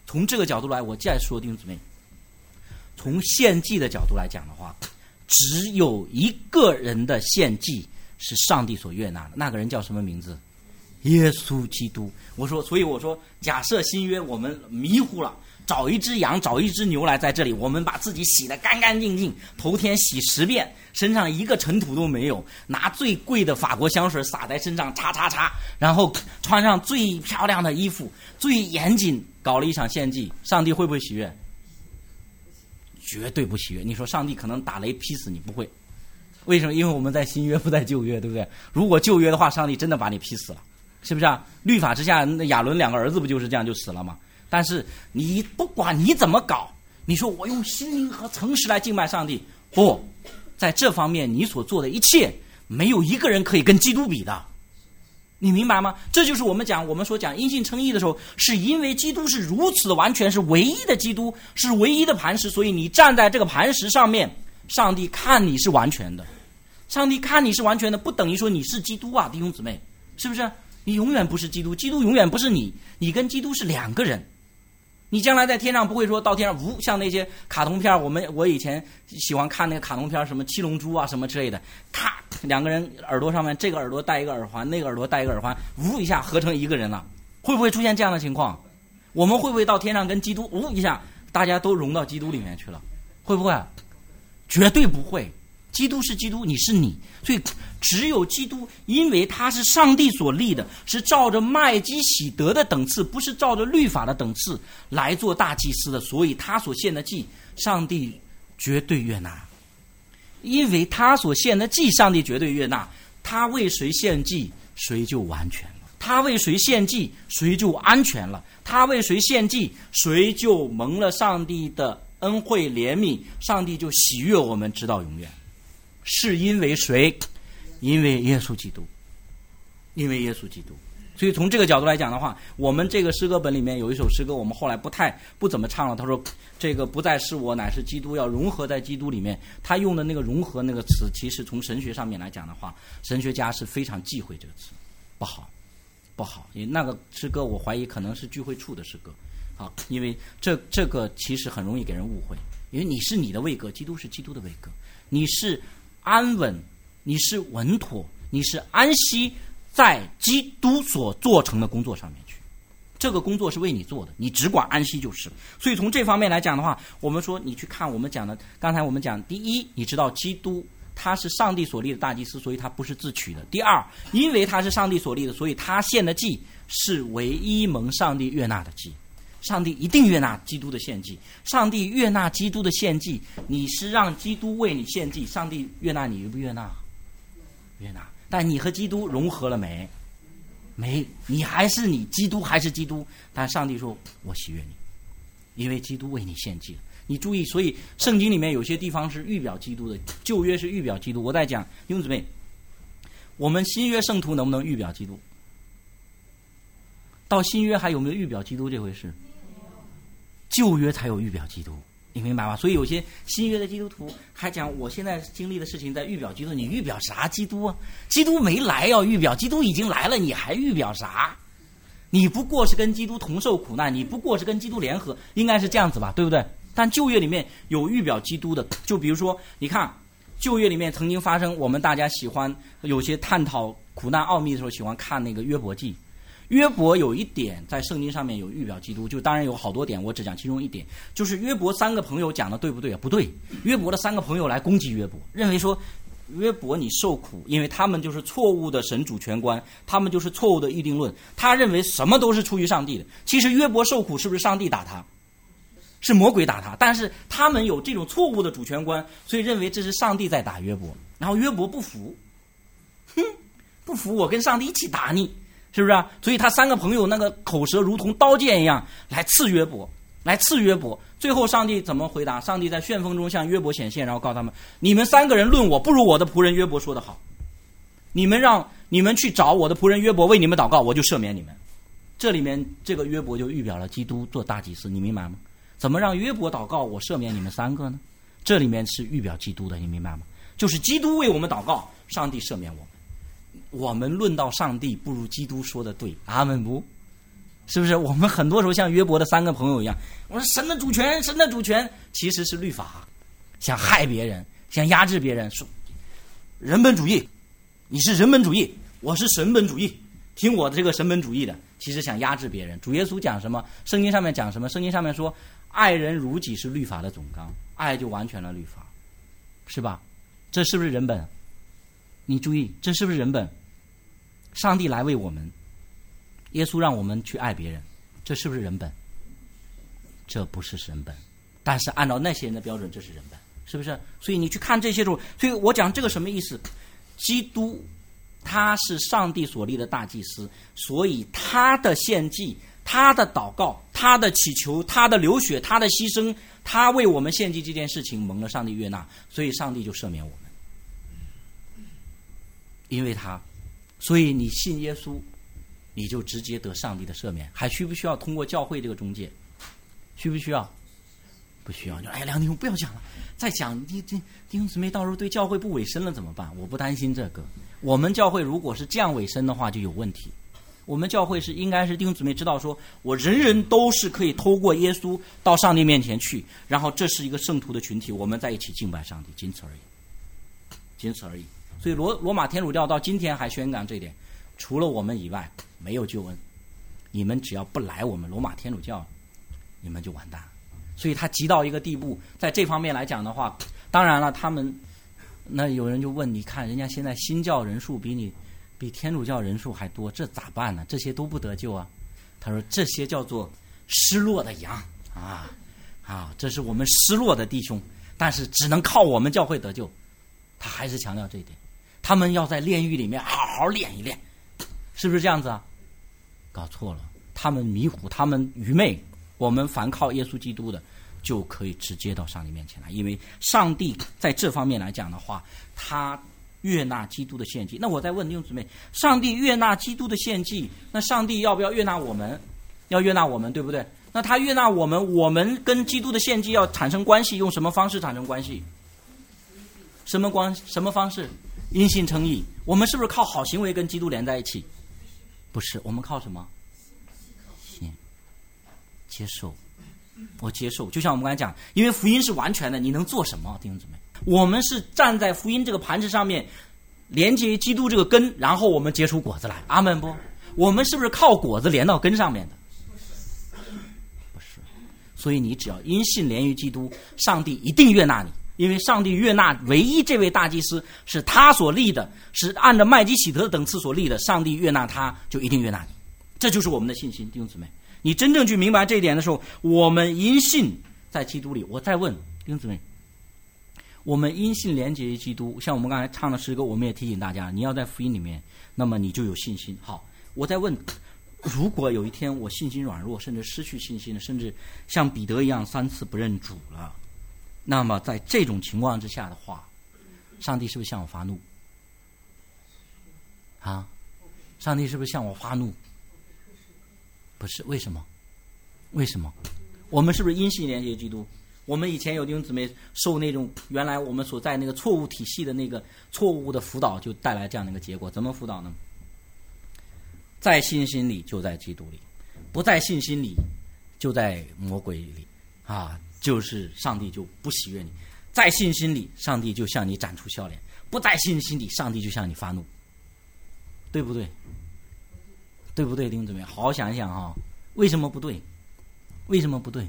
从这个角度来，我再说弟兄姊妹，从献祭的角度来讲的话，只有一个人的献祭是上帝所悦纳的，那个人叫什么名字？耶稣基督。我说，所以我说，假设新约我们迷糊了，找一只羊，找一只牛来在这里，我们把自己洗得干干净净，头天洗十遍，身上一个尘土都没有，拿最贵的法国香水洒在身上，擦擦擦，然后穿上最漂亮的衣服，最严谨搞了一场献祭，上帝会不会喜悦？绝对不喜悦。你说上帝可能打雷劈死你，不会。为什么？因为我们在新约不在旧约，对不对？如果旧约的话，上帝真的把你劈死了，是不是啊？律法之下，那亚伦两个儿子不就是这样就死了吗？但是你不管你怎么搞，你说我用心灵和诚实来敬拜上帝，不，在这方面你所做的一切，没有一个人可以跟基督比的。你明白吗？这就是我们讲我们所讲因信称义的时候，是因为基督是如此的完全，是唯一的基督，是唯一的磐石，所以你站在这个磐石上面，上帝看你是完全的。上帝看你是完全的，不等于说你是基督啊，弟兄姊妹，是不是？你永远不是基督，基督永远不是你，你跟基督是两个人。你将来在天上不会说到天上呜，像那些卡通片，我们我以前喜欢看那个卡通片，什么七龙珠啊什么之类的，咔，两个人耳朵上面这个耳朵戴一个耳环，那个耳朵戴一个耳环，呜一下合成一个人了。会不会出现这样的情况？我们会不会到天上跟基督呜一下，大家都融到基督里面去了？会不会？绝对不会。基督是基督，你是你，所以只有基督，因为他是上帝所立的，是照着麦基洗德的等次，不是照着律法的等次来做大祭司的，所以他所献的祭，上帝绝对悦纳。因为他所献的祭，上帝绝对悦纳，他为谁献祭，谁就完全了；他为谁献祭，谁就安全了；他为谁献祭，谁就蒙了上帝的恩惠怜悯，上帝就喜悦我们直到永远。是因为谁？因为耶稣基督，因为耶稣基督。所以从这个角度来讲的话，我们这个诗歌本里面有一首诗歌，我们后来不太不怎么唱了。他说这个不再是我，乃是基督，要融合在基督里面。他用的那个融合那个词，其实从神学上面来讲的话，神学家是非常忌讳这个词，不好不好。因为那个诗歌我怀疑可能是聚会处的诗歌啊，因为这这个其实很容易给人误会。因为你是你的位格，基督是基督的位格，你是安稳，你是稳妥，你是安息在基督所做成的工作上面去。这个工作是为你做的，你只管安息就是。所以从这方面来讲的话，我们说你去看我们讲的，刚才我们讲，第一，你知道基督他是上帝所立的大祭司，所以他不是自取的。第二，因为他是上帝所立的，所以他献的祭是唯一蒙上帝悦纳的祭。上帝一定悦纳基督的献祭，上帝悦纳基督的献祭，你是让基督为你献祭，上帝悦纳你悦不悦纳？悦纳。但你和基督融合了没？没，你还是你，基督还是基督，但上帝说我喜悦你，因为基督为你献祭了。你注意，所以圣经里面有些地方是预表基督的，旧约是预表基督。我在讲弟兄姊妹，我们新约圣徒能不能预表基督？到新约还有没有预表基督这回事？旧约才有预表基督，你明白吗？所以有些新约的基督徒还讲，我现在经历的事情在预表基督，你预表啥基督啊？基督没来要预表，基督已经来了，你还预表啥？你不过是跟基督同受苦难，你不过是跟基督联合，应该是这样子吧，对不对？但旧约里面有预表基督的，就比如说你看旧约里面曾经发生，我们大家喜欢有些探讨苦难奥秘的时候，喜欢看那个约伯记。约伯有一点在圣经上面有预表基督，就当然有好多点，我只讲其中一点，就是约伯三个朋友讲的对不对啊？不对，约伯的三个朋友来攻击约伯，认为说约伯你受苦，因为他们就是错误的神主权观，他们就是错误的预定论，他认为什么都是出于上帝的。其实约伯受苦是不是上帝打他？是魔鬼打他，但是他们有这种错误的主权观，所以认为这是上帝在打约伯。然后约伯不服，哼，不服我跟上帝一起打你，是不是啊？所以他三个朋友那个口舌如同刀剑一样来刺约伯，来刺约伯。最后上帝怎么回答？上帝在旋风中向约伯显现，然后告诉他们：你们三个人论我，不如我的仆人约伯说得好。你们让你们去找我的仆人约伯为你们祷告，我就赦免你们。这里面这个约伯就预表了基督做大祭司，你明白吗？怎么让约伯祷告我赦免你们三个呢？这里面是预表基督的，你明白吗？就是基督为我们祷告，上帝赦免我们。我们论到上帝，不如基督说的对，阿们不？ 是不是？我们很多时候像约伯的三个朋友一样，我说神的主权，神的主权其实是律法，想害别人，想压制别人，说人本主义，你是人本主义，我是神本主义，听我的这个神本主义的，其实想压制别人。主耶稣讲什么？圣经上面讲什么？圣经上面说爱人如己是律法的总纲，爱就完全了律法，是吧？这是不是人本？你注意，这是不是人本？上帝来为我们，耶稣让我们去爱别人，这是不是人本？这不是神本，但是按照那些人的标准，这是人本，是不是？所以你去看这些时候，所以我讲这个什么意思？基督他是上帝所立的大祭司，所以他的献祭、他的祷告、他的祈求、他的流血、他的牺牲，他为我们献祭这件事情蒙了上帝悦纳，所以上帝就赦免我们，因为他，所以你信耶稣，你就直接得上帝的赦免，还需不需要通过教会这个中介？需不需要？不需要。就哎呀，梁弟兄不要讲了，再讲弟弟弟兄姊妹到时候对教会不委身了怎么办？我不担心这个。我们教会如果是这样委身的话，就有问题。我们教会是应该是弟兄姊妹知道说，我人人都是可以透过耶稣到上帝面前去，然后这是一个圣徒的群体，我们在一起敬拜上帝，仅此而已，仅此而已。所以罗罗马天主教到今天还宣讲这一点，除了我们以外没有救恩，你们只要不来我们罗马天主教，你们就完蛋。所以他急到一个地步，在这方面来讲的话，当然了，他们那有人就问，你看人家现在新教人数比你比天主教人数还多，这咋办呢？这些都不得救啊。他说这些叫做失落的羊啊啊，这是我们失落的弟兄，但是只能靠我们教会得救。他还是强调这一点，他们要在炼狱里面好好练一练，是不是这样子啊？搞错了，他们迷糊，他们愚昧。我们凡靠耶稣基督的，就可以直接到上帝面前来，因为上帝在这方面来讲的话，他悦纳基督的献祭。那我再问弟兄姊妹，上帝悦纳基督的献祭，那上帝要不要悦纳我们？要悦纳我们，对不对？那他悦纳我们，我们跟基督的献祭要产生关系，用什么方式产生关系？什么关什么方式？因信称义。我们是不是靠好行为跟基督连在一起？不是，我们靠什么？信，接受。我接受，就像我们刚才讲，因为福音是完全的，你能做什么，弟兄姊妹？我们是站在福音这个磐石上面，连接基督这个根，然后我们结出果子来。阿门不？我们是不是靠果子连到根上面的？不是。所以你只要因信连于基督，上帝一定悦纳你，因为上帝悦纳唯一这位大祭司是他所立的，是按照麦基洗德等次所立的，上帝悦纳他就一定悦纳你。这就是我们的信心，弟兄姊妹。你真正去明白这一点的时候，我们因信在基督里。我再问弟兄姊妹，我们因信连结于基督，像我们刚才唱的诗歌，我们也提醒大家，你要在福音里面，那么你就有信心。好，我再问，如果有一天我信心软弱，甚至失去信心了，甚至像彼得一样三次不认主了，那么在这种情况之下的话，上帝是不是向我发怒啊？上帝是不是向我发怒？不是，为什么？为什么？我们是不是因信连接基督？我们以前有弟兄姊妹受那种原来我们所在那个错误体系的那个错误的辅导，就带来这样的一个结果。怎么辅导呢？在信心里就在基督里，不在信心里就在魔鬼里啊！就是上帝就不喜悦你，在信心里上帝就向你展出笑脸，不在信心里上帝就向你发怒，对不对？对不对，弟兄姊妹？好好想一想哈，为什么不对？为什么不对？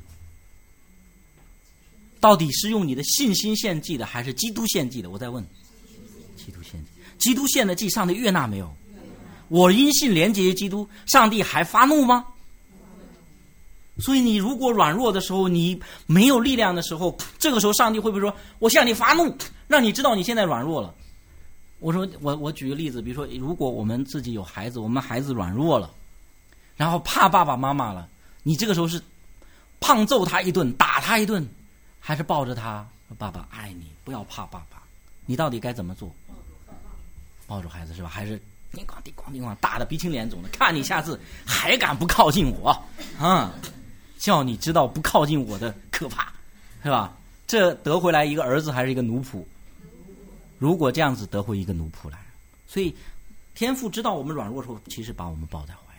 到底是用你的信心献祭的，还是基督献祭的？我再问，基督献祭，基督献的祭，上帝悦纳没有？我因信连结于基督，上帝还发怒吗？所以你如果软弱的时候，你没有力量的时候，这个时候上帝会不会说，我向你发怒，让你知道你现在软弱了？我说我我举个例子，比如说如果我们自己有孩子，我们孩子软弱了，然后怕爸爸妈妈了，你这个时候是胖揍他一顿，打他一顿，还是抱着他说爸爸爱你，不要怕爸爸？你到底该怎么做？抱住孩子是吧？还是叮咣叮咣叮咣打得鼻青脸肿的？看你下次还敢不靠近我啊！叫你知道不靠近我的可怕，是吧？这得回来一个儿子还是一个奴仆？如果这样子得回一个奴仆来，所以天父知道我们软弱的时候，其实把我们抱在怀里。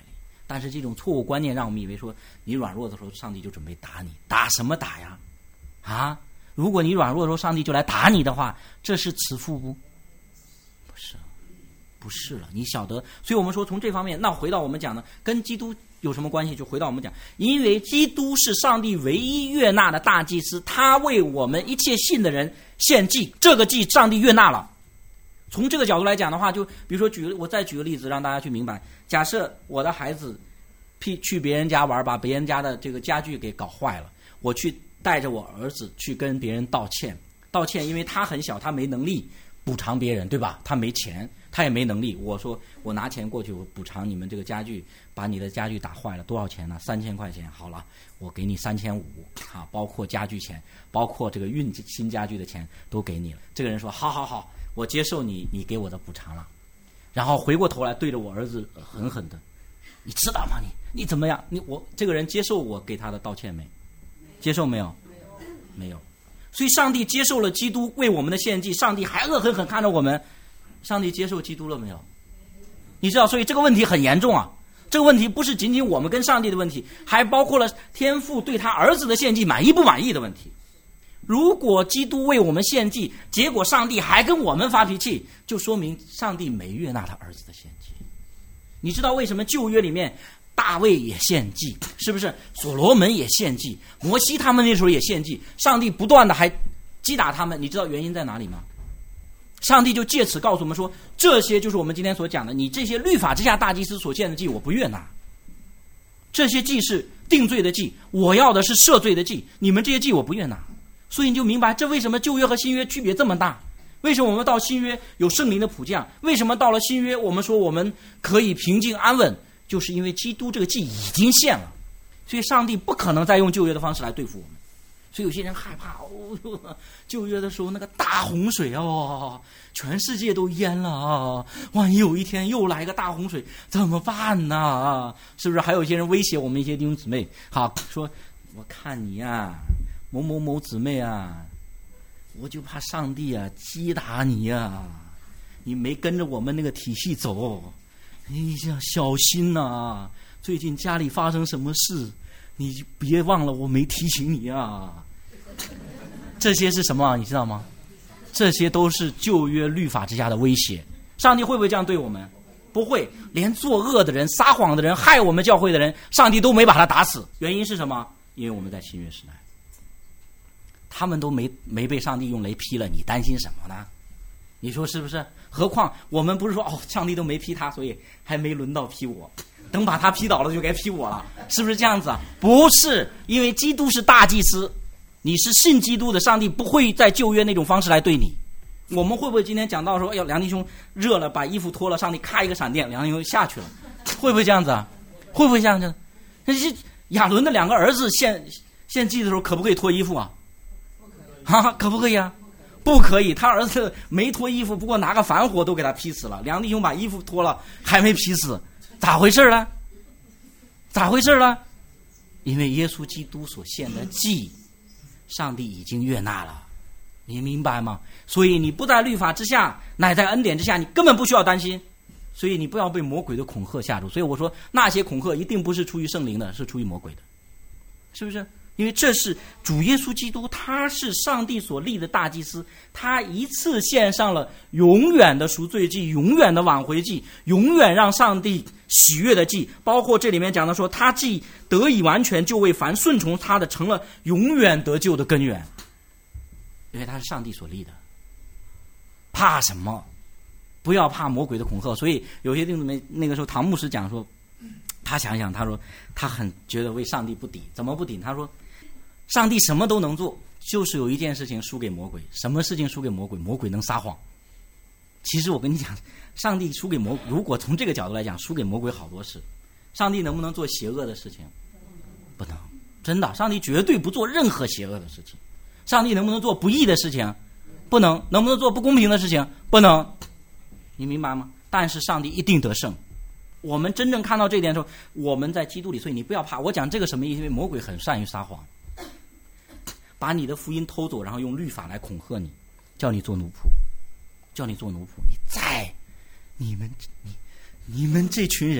但是这种错误观念让我们以为说，你软弱的时候，上帝就准备打你，打什么打呀？啊，如果你软弱的时候，上帝就来打你的话，这是慈父不？不是，不是了。你晓得，所以我们说从这方面，那回到我们讲的，跟基督有什么关系？就回到我们讲，因为基督是上帝唯一悦纳的大祭司，他为我们一切信的人献祭，这个祭上帝悦纳了。从这个角度来讲的话，就比如说举我再举个例子让大家去明白，假设我的孩子去别人家玩，把别人家的这个家具给搞坏了，我去带着我儿子去跟别人道歉，道歉，因为他很小，他没能力补偿别人，对吧？他没钱，他也没能力。我说我拿钱过去，我补偿你们这个家具，把你的家具打坏了，多少钱呢？三千块钱。好了，我给你三千五，啊，包括家具钱，包括这个运新家具的钱都给你了。这个人说好好好，我接受你你给我的补偿了。然后回过头来对着我儿子狠狠的，你知道吗？你你怎么样？你我这个人接受我给他的道歉没？接受没有？没有。所以上帝接受了基督为我们的献祭，上帝还恶狠狠看着我们，上帝接受基督了没有？你知道，所以这个问题很严重啊。这个问题不是仅仅我们跟上帝的问题，还包括了天父对他儿子的献祭满意不满意的问题。如果基督为我们献祭，结果上帝还跟我们发脾气，就说明上帝没悦纳他儿子的献祭。你知道为什么旧约里面大卫也献祭，是不是？所罗门也献祭，摩西他们那时候也献祭，上帝不断的还击打他们，你知道原因在哪里吗？上帝就借此告诉我们说，这些就是我们今天所讲的，你这些律法之下大祭司所献的祭我不悦纳，这些祭是定罪的祭，我要的是赦罪的祭，你们这些祭我不悦纳。所以你就明白这为什么旧约和新约区别这么大，为什么我们到新约有圣灵的普降，为什么到了新约我们说我们可以平静安稳，就是因为基督这个祭已经献了，所以上帝不可能再用旧约的方式来对付我们。所以有些人害怕，哦，旧约的时候那个大洪水哦，全世界都淹了啊！万一有一天又来个大洪水怎么办呢？是不是？还有一些人威胁我们一些弟兄姊妹，好说，我看你啊，某某某姊妹啊，我就怕上帝啊击打你啊，你没跟着我们那个体系走，你要小心啊！最近家里发生什么事？你别忘了我没提醒你啊！这些是什么你知道吗？这些都是旧约律法之下的威胁。上帝会不会这样对我们？不会，连作恶的人、撒谎的人、害我们教会的人，上帝都没把他打死。原因是什么？因为我们在新约时代，他们都没没被上帝用雷劈了，你担心什么呢？你说是不是？何况我们不是说哦，上帝都没劈他，所以还没轮到劈我，等把他劈倒了就该劈我了，是不是这样子啊？不是，因为基督是大祭司，你是信基督的，上帝不会在旧约那种方式来对你。我们会不会今天讲到说，哎呦，梁弟兄热了，把衣服脱了，上帝咔一个闪电，梁弟兄下去了，会不会这样子啊？会不会这样子？那些亚伦的两个儿子献献祭的时候，可不可以脱衣服啊？啊，可不可以啊？不可以，他儿子没脱衣服，不过拿个反火都给他劈死了。梁弟兄把衣服脱了，还没劈死，咋回事呢？咋回事呢？因为耶稣基督所献的祭，上帝已经悦纳了，你明白吗？所以你不在律法之下，乃在恩典之下，你根本不需要担心。所以你不要被魔鬼的恐吓吓住。所以我说那些恐吓一定不是出于圣灵的，是出于魔鬼的，是不是？因为这是主耶稣基督，他是上帝所立的大祭司，他一次献上了永远的赎罪祭，永远的挽回祭，永远让上帝喜悦的祭，包括这里面讲的说，他既得以完全，就为凡顺从他的成了永远得救的根源，因为他是上帝所立的。怕什么？不要怕魔鬼的恐吓。所以有些弟兄姊妹，那个时候唐牧师讲说，他想想，他说他很觉得为上帝不抵。怎么不抵？他说上帝什么都能做，就是有一件事情输给魔鬼。什么事情输给魔鬼？魔鬼能撒谎。其实我跟你讲，上帝输给魔鬼，如果从这个角度来讲，输给魔鬼好多事。上帝能不能做邪恶的事情？不能，真的，上帝绝对不做任何邪恶的事情。上帝能不能做不义的事情？不能。能不能做不公平的事情？不能。你明白吗？但是上帝一定得胜。我们真正看到这一点的时候，我们在基督里，所以你不要怕。我讲这个什么意思？因为魔鬼很善于撒谎，把你的福音偷走，然后用律法来恐吓你，叫你做奴仆，叫你做奴仆。你再，你们你你们这群人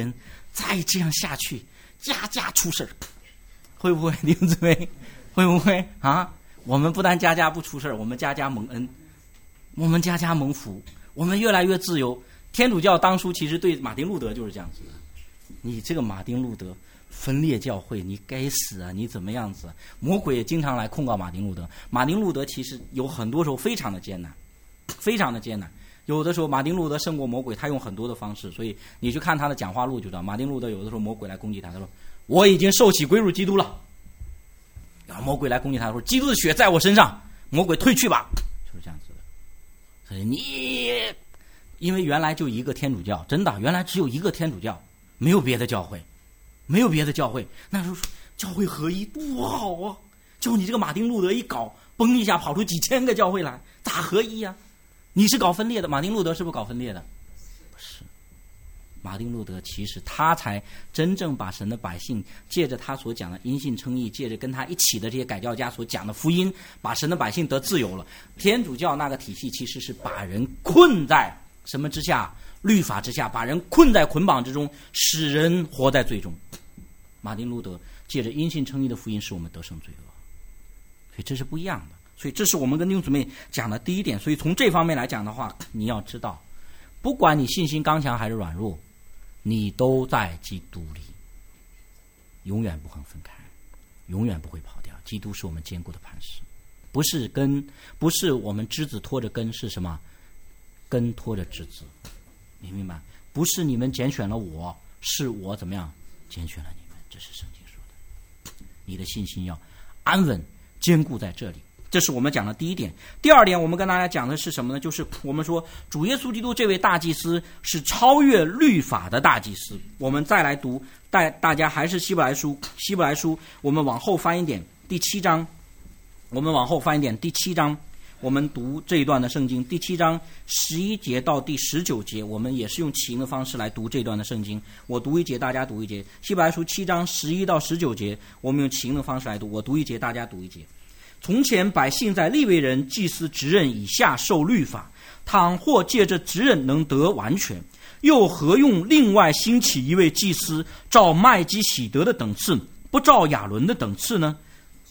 再这样下去，家家出事儿，会不会弟兄姊妹？会不会啊？我们不但家家不出事儿，我们家家蒙恩，我们家家蒙福，我们越来越自由。天主教当初其实对马丁路德就是这样子的，你这个马丁路德分裂教会，你该死啊！你怎么样子啊？魔鬼也经常来控告马丁路德。马丁路德其实有很多时候非常的艰难，非常的艰难。有的时候马丁路德胜过魔鬼，他用很多的方式，所以你去看他的讲话录就知道，马丁路德有的时候魔鬼来攻击他，他说我已经受洗归入基督了，然后魔鬼来攻击他说基督的血在我身上，魔鬼退去吧，就是这样子的。所以你因为原来就一个天主教，真的原来只有一个天主教，没有别的教会，没有别的教会，那时候教会合一多好啊！就你这个马丁路德一搞，嘣一下跑出几千个教会来，咋合一啊？你是搞分裂的，马丁路德是不是搞分裂的？不是，马丁路德其实他才真正把神的百姓借着他所讲的因信称义，借着跟他一起的这些改教家所讲的福音，把神的百姓得自由了。天主教那个体系其实是把人困在什么之下？律法之下，把人困在捆绑之中，使人活在罪中。马丁路德借着因信称义的福音使我们得胜罪恶，所以这是不一样的。所以这是我们跟弟兄姊妹讲的第一点。所以从这方面来讲的话，你要知道，不管你信心刚强还是软弱，你都在基督里，永远不会分开，永远不会跑掉。基督是我们坚固的磐石，不是根，不是我们枝子拖着根，是什么？根拖着枝子，你明白？不是你们拣选了我，是我怎么样拣选了你们，这是圣经说的。你的信心要安稳坚固在这里，这是我们讲的第一点。第二点，我们跟大家讲的是什么呢？就是我们说主耶稣基督这位大祭司是超越律法的大祭司。我们再来读，带大家还是希伯来书，希伯来书我们往后翻一点，第七章，我们往后翻一点，第七章，我们读这一段的圣经，第七章十一节到第十九节，我们也是用起因的方式来读这段的圣经。我读一节，大家读一节。希伯来书七章十一到十九节，我们用起因的方式来读，我读一节，大家读一节。从前百姓在利未人祭司职任以下受律法，倘或借着职任能得完全，又何用另外兴起一位祭司，照麦基洗德的等次，不照亚伦的等次呢？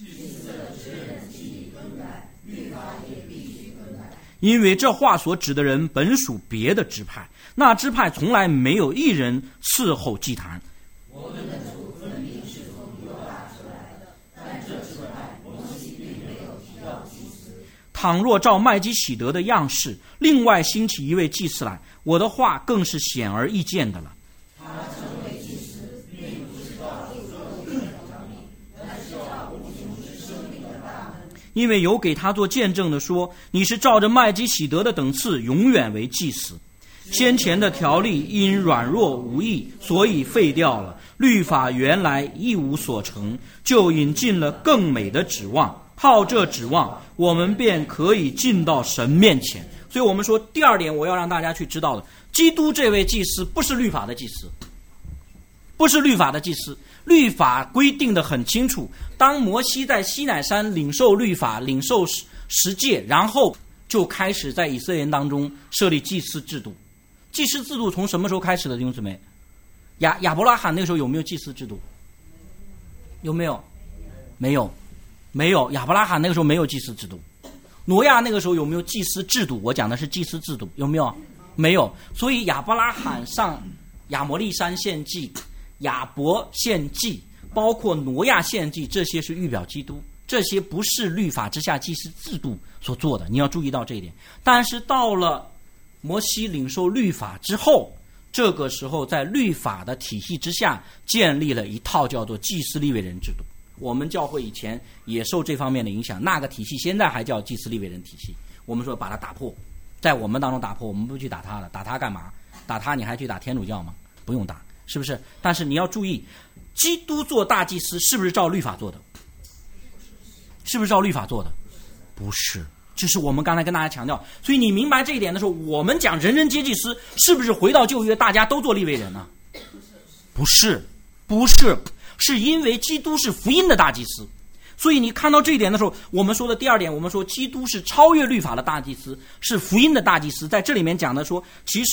因为这话所指的人本属别的支派，那支派从来没有一人伺候祭坛。我们的主分明是从犹大出来的，但这支派摩西并没有提到祭司。倘若照麦基洗德的样式，另外兴起一位祭司来，我的话更是显而易见的了。他成为祭司，并不是照主的律法彰明，但是照无穷之生命的大能。因为有给他做见证的说，你是照着麦基洗德的等次永远为祭司。先前的条例因软弱无益，所以废掉了。律法原来一无所成，就引进了更美的指望。靠这指望，我们便可以进到神面前。所以我们说第二点，我要让大家去知道的，基督这位祭司不是律法的祭司，不是律法的祭司。律法规定的很清楚，当摩西在西乃山领受律法，领受十诫，然后就开始在以色列人当中设立祭司制度。祭司制度从什么时候开始的，弟兄姊妹？亚亚伯拉罕那个时候有没有祭司制度？有没有？没有，没有。亚伯拉罕那个时候没有祭司制度。挪亚那个时候有没有祭司制度？我讲的是祭司制度，有没有？没有。所以亚伯拉罕上亚摩利山献祭，亚伯献祭，包括挪亚献祭，这些是预表基督，这些不是律法之下祭司制度所做的，你要注意到这一点。但是到了摩西领受律法之后，这个时候在律法的体系之下建立了一套叫做祭司利未人制度。我们教会以前也受这方面的影响，那个体系现在还叫祭司利未人体系，我们说把它打破，在我们当中打破，我们不去打它了，打它干嘛？打它你还去打天主教吗？不用打，是不是？但是你要注意，基督做大祭司是不是照律法做的？是不是照律法做的？不是。这是我们刚才跟大家强调，所以你明白这一点的时候，我们讲人人皆祭司，是不是回到旧约大家都做利未人呢？不是，不是，是因为基督是福音的大祭司。所以你看到这一点的时候，我们说的第二点，我们说基督是超越律法的大祭司，是福音的大祭司。在这里面讲的说，其实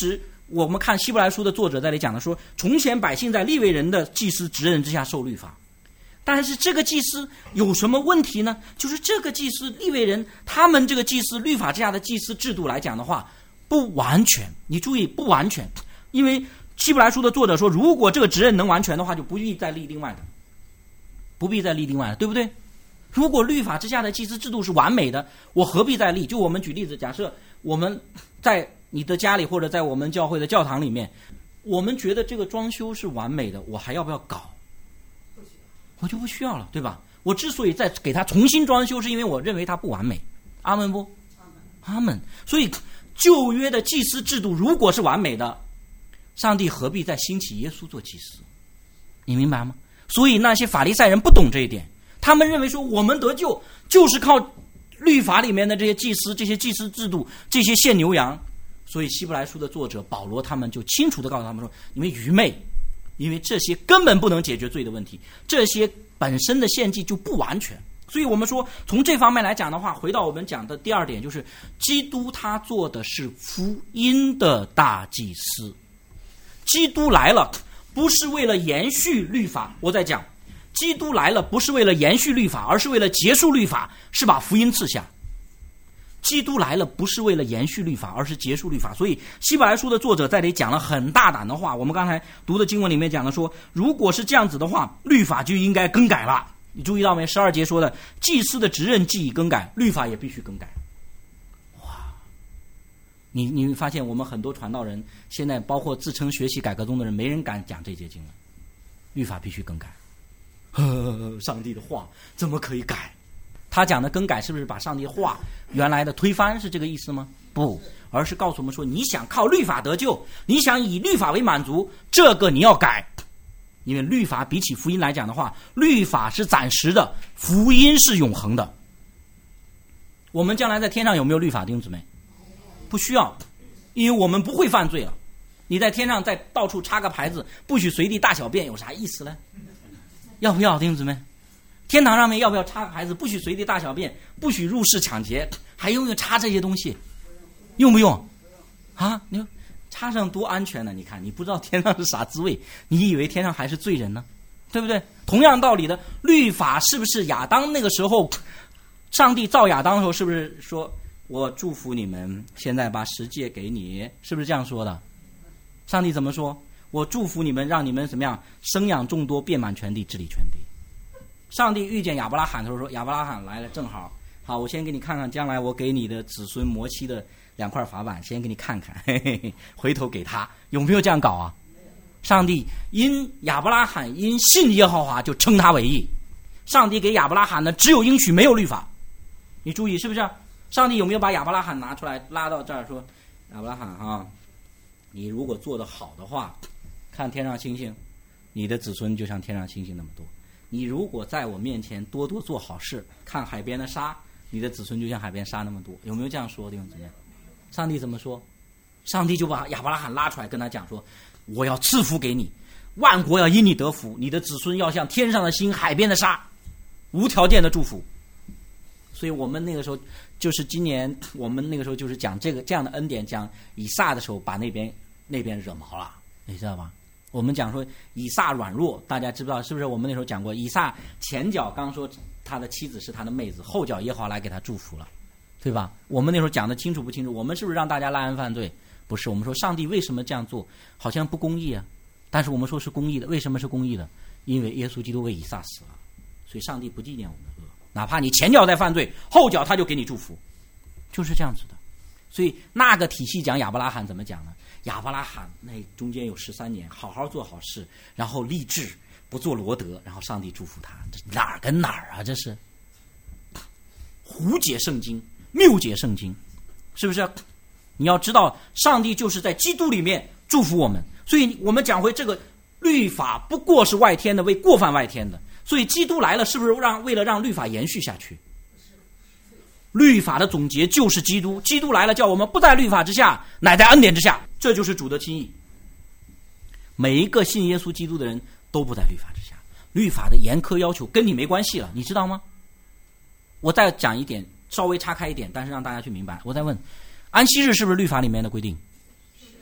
我们看希伯来书的作者在这里讲的说，从前百姓在利未人的祭司职任之下受律法，但是这个祭司有什么问题呢？就是这个祭司利未人他们这个祭司律法之下的祭司制度来讲的话不完全，你注意不完全，因为希伯来书的作者说，如果这个职任能完全的话，就不必再立另外的，不必再立另外的，对不对？如果律法之下的祭司制度是完美的，我何必再立？就我们举例子，假设我们在你的家里或者在我们教会的教堂里面，我们觉得这个装修是完美的，我还要不要搞？我就不需要了，对吧？我之所以再给它重新装修，是因为我认为它不完美。阿门不？阿门。所以旧约的祭司制度如果是完美的，上帝何必再兴起耶稣做祭司？你明白吗？所以那些法利赛人不懂这一点，他们认为说我们得救就是靠律法里面的这些祭司、这些祭司制度、这些献牛羊。所以希伯来书的作者保罗他们就清楚地告诉他们说，你们愚昧，因为这些根本不能解决罪的问题，这些本身的献祭就不完全。所以我们说从这方面来讲的话，回到我们讲的第二点，就是基督他做的是福音的大祭司。基督来了不是为了延续律法，我在讲基督来了不是为了延续律法，而是为了结束律法，是把福音赐下。基督来了不是为了延续律法，而是结束律法。所以希伯来书的作者在这里讲了很大胆的话，我们刚才读的经文里面讲的说，如果是这样子的话，律法就应该更改了。你注意到没？十二节说的祭司的职任既已更改，律法也必须更改。哇，你你会发现我们很多传道人现在包括自称学习改革宗的人，没人敢讲这节经文，律法必须更改。呵，上帝的话怎么可以改？他讲的更改是不是把上帝的话原来的推翻，是这个意思吗？不，而是告诉我们说，你想靠律法得救，你想以律法为满足，这个你要改。因为律法比起福音来讲的话，律法是暂时的，福音是永恒的。我们将来在天上有没有律法，弟兄姊妹？不需要，因为我们不会犯罪了。你在天上再到处插个牌子，不许随地大小便，有啥意思呢？要不要，弟兄姊妹？天堂上面要不要插个牌子，不许随地大小便，不许入室抢劫，还用不用插这些东西？用不用啊？你说插上多安全呢？你看，你不知道天上是啥滋味，你以为天上还是罪人呢？对不对？同样道理的，律法是不是亚当那个时候，上帝造亚当的时候，是不是说我祝福你们，现在把十诫给你，是不是这样说的？上帝怎么说？我祝福你们，让你们怎么样生养众多，遍满全地，治理全地。上帝遇见亚伯拉罕的时候说，亚伯拉罕来了，正好，好，我先给你看看将来我给你的子孙摩西的两块法版，先给你看看，嘿嘿嘿，回头给他。有没有这样搞啊？上帝因亚伯拉罕因信耶和华就称他为义。上帝给亚伯拉罕呢只有应许没有律法。你注意是不是？上帝有没有把亚伯拉罕拿出来拉到这儿说，亚伯拉罕啊，你如果做得好的话，看天上星星，你的子孙就像天上星星那么多。你如果在我面前多多做好事，看海边的沙，你的子孙就像海边沙那么多。有没有这样说的？怎么样？上帝怎么说？上帝就把亚伯拉罕拉出来跟他讲说，我要赐福给你，万国要因你得福，你的子孙要像天上的星，海边的沙，无条件的祝福。所以我们那个时候就是今年我们那个时候就是讲这个这样的恩典，讲以撒的时候把那边那边惹毛了，你知道吧？我们讲说以撒软弱，大家知不知道？是不是我们那时候讲过，以撒前脚刚说他的妻子是他的妹子，后脚耶和华来给他祝福了，对吧？我们那时候讲的清楚不清楚？我们是不是让大家赖案犯罪？不是，我们说上帝为什么这样做，好像不公义啊，但是我们说是公义的。为什么是公义的？因为耶稣基督为以撒死了，所以上帝不纪念我们的恶，哪怕你前脚在犯罪，后脚他就给你祝福，就是这样子的。所以那个体系讲亚伯拉罕怎么讲呢？亚伯拉罕那中间有十三年好好做好事，然后立志不做罗德，然后上帝祝福他，这哪儿跟哪儿啊？这是胡解圣经，谬解圣经，是不是？你要知道上帝就是在基督里面祝福我们。所以我们讲回这个律法不过是外天的，为过犯外天的。所以基督来了，是不是让为了让律法延续下去？律法的总结就是基督，基督来了，叫我们不在律法之下，乃在恩典之下，这就是主的心意。每一个信耶稣基督的人都不在律法之下，律法的严苛要求跟你没关系了，你知道吗？我再讲一点，稍微岔开一点，但是让大家去明白。我再问，安息日是不是律法里面的规定？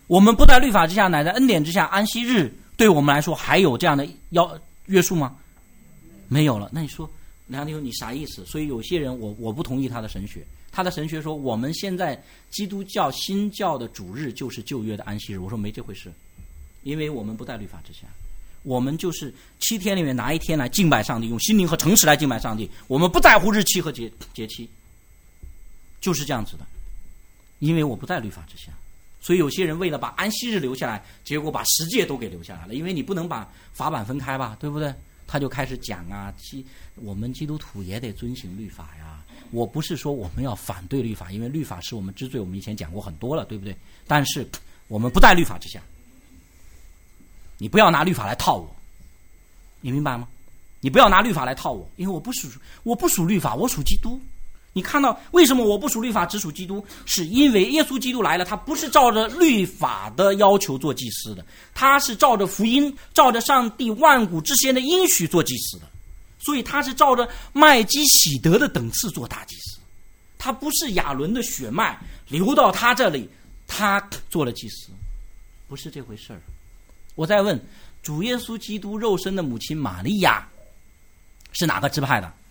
我们不在律法之下，乃在恩典之下，安息日对我们来说还有这样的要约束吗？没有了。那你说梁弟兄你啥意思？所以有些人我我不同意他的神学，他的神学说我们现在基督教新教的主日就是旧约的安息日。我说没这回事，因为我们不在律法之下，我们就是七天里面拿一天来敬拜上帝，用心灵和诚实来敬拜上帝，我们不在乎日期和节节期，就是这样子的。因为我不在律法之下，所以有些人为了把安息日留下来，结果把十诫都给留下来了。因为你不能把法版分开吧，对不对？他就开始讲啊，基我们基督徒也得遵行律法呀。我不是说我们要反对律法，因为律法是我们之罪，我们以前讲过很多了，对不对？但是我们不在律法之下，你不要拿律法来套我，你明白吗？你不要拿律法来套我，因为我不属我不属律法，我属基督。你看到为什么我不属律法只属基督？是因为耶稣基督来了，他不是照着律法的要求做祭司的，他是照着福音，照着上帝万古之先的应许做祭司的，所以他是照着麦基洗德的等次做大祭司。他不是亚伦的血脉流到他这里，他做了祭司，不是这回事儿。我再问，主耶稣基督肉身的母亲玛利亚是哪个支派的？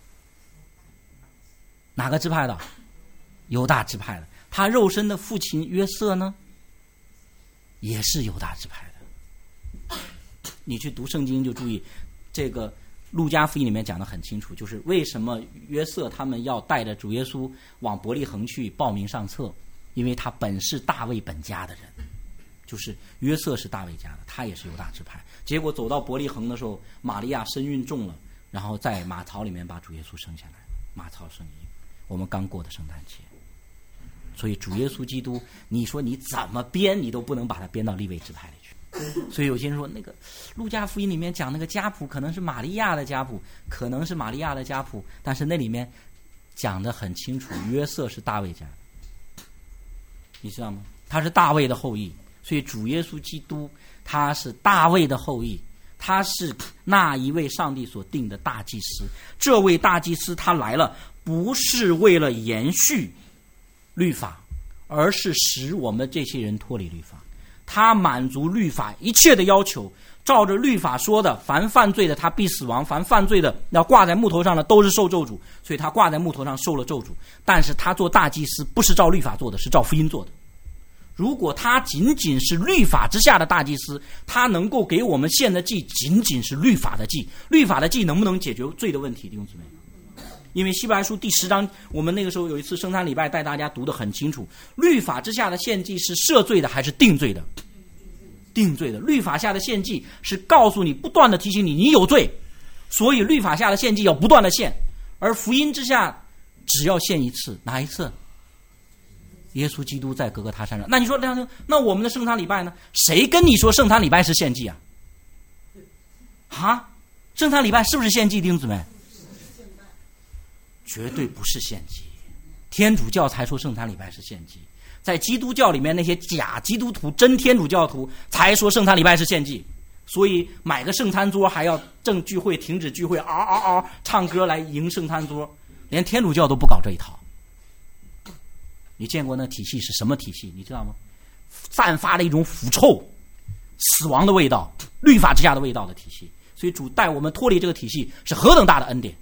哪个支派的？犹大支派的。他肉身的父亲约瑟呢，也是犹大支派的。你去读圣经就注意，这个路加福音里面讲得很清楚，就是为什么约瑟他们要带着主耶稣往伯利恒去报名上册，因为他本是大卫本家的人，就是约瑟是大卫家的，他也是犹大支派。结果走到伯利恒的时候，玛利亚身孕重了，然后在马槽里面把主耶稣生下来，马槽生婴。我们刚过的圣诞节，所以主耶稣基督，你说你怎么编，你都不能把它编到利未支派里去。所以有些人说，那个路加福音里面讲那个家谱可能是玛利亚的家谱，可能是玛利亚的家谱，但是那里面讲得很清楚，约瑟是大卫家的，你知道吗？他是大卫的后裔，所以主耶稣基督他是大卫的后裔，他是那一位上帝所定的大祭司。这位大祭司他来了，不是为了延续律法，而是使我们这些人脱离律法。他满足律法一切的要求，照着律法说的，凡犯罪的他必死亡，凡犯罪的要挂在木头上的都是受咒诅，所以他挂在木头上受了咒诅。但是他做大祭司不是照律法做的，是照福音做的。如果他仅仅是律法之下的大祭司，他能够给我们献的祭仅仅是律法的祭，律法的祭能不能解决罪的问题？弟兄姊妹，因为希伯来书第十章，我们那个时候有一次圣餐礼拜带大家读得很清楚，律法之下的献祭是赦罪的还是定罪的？定罪的。律法下的献祭是告诉你，不断的提醒你你有罪，所以律法下的献祭要不断的献，而福音之下只要献一次。哪一次？耶稣基督在各各他山上。那你说那我们的圣餐礼拜呢？谁跟你说圣餐礼拜是献祭啊？啊，圣餐礼拜是不是献祭？弟兄姊妹，绝对不是献祭。天主教才说圣餐礼拜是献祭，在基督教里面那些假基督徒真天主教徒才说圣餐礼拜是献祭，所以买个圣餐桌还要正聚会停止聚会嗷嗷嗷唱歌来迎圣餐桌，连天主教都不搞这一套。你见过那体系是什么体系？你知道吗？散发了一种腐臭死亡的味道，律法之下的味道的体系。所以主带我们脱离这个体系是何等大的恩典，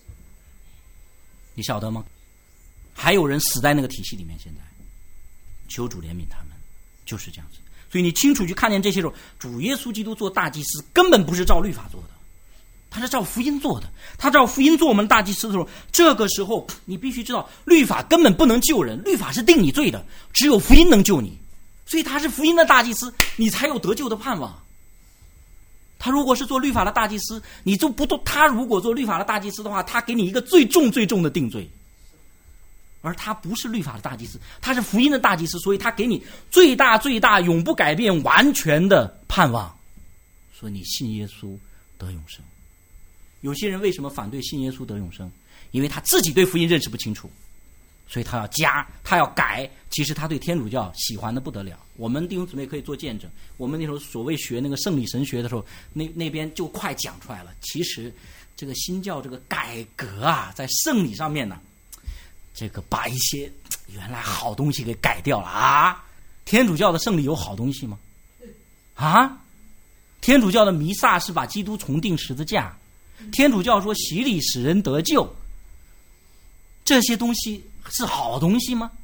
你晓得吗？还有人死在那个体系里面，现在求主怜悯他们，就是这样子。所以你清楚去看见这些时候，主耶稣基督做大祭司根本不是照律法做的，他是照福音做的。他照福音做我们大祭司的时候，这个时候你必须知道，律法根本不能救人，律法是定你罪的，只有福音能救你。所以他是福音的大祭司，你才有得救的盼望。他如果是做律法的大祭司，你就不都他如果做律法的大祭司的话，他给你一个最重最重的定罪。而他不是律法的大祭司，他是福音的大祭司，所以他给你最大最大永不改变完全的盼望。说你信耶稣得永生。有些人为什么反对信耶稣得永生？因为他自己对福音认识不清楚，所以他要加，他要改。其实他对天主教喜欢的不得了。我们弟兄姊妹可以做见证，我们那时候所谓学那个圣理神学的时候，那那边就快讲出来了。其实这个新教这个改革啊，在圣理上面呢，这个把一些原来好东西给改掉了啊。 天主教的胜利有好东西吗？啊？天主教的弥撒是把基督重钉十字架，天主教说洗礼使人得救，这些东西是好东西吗？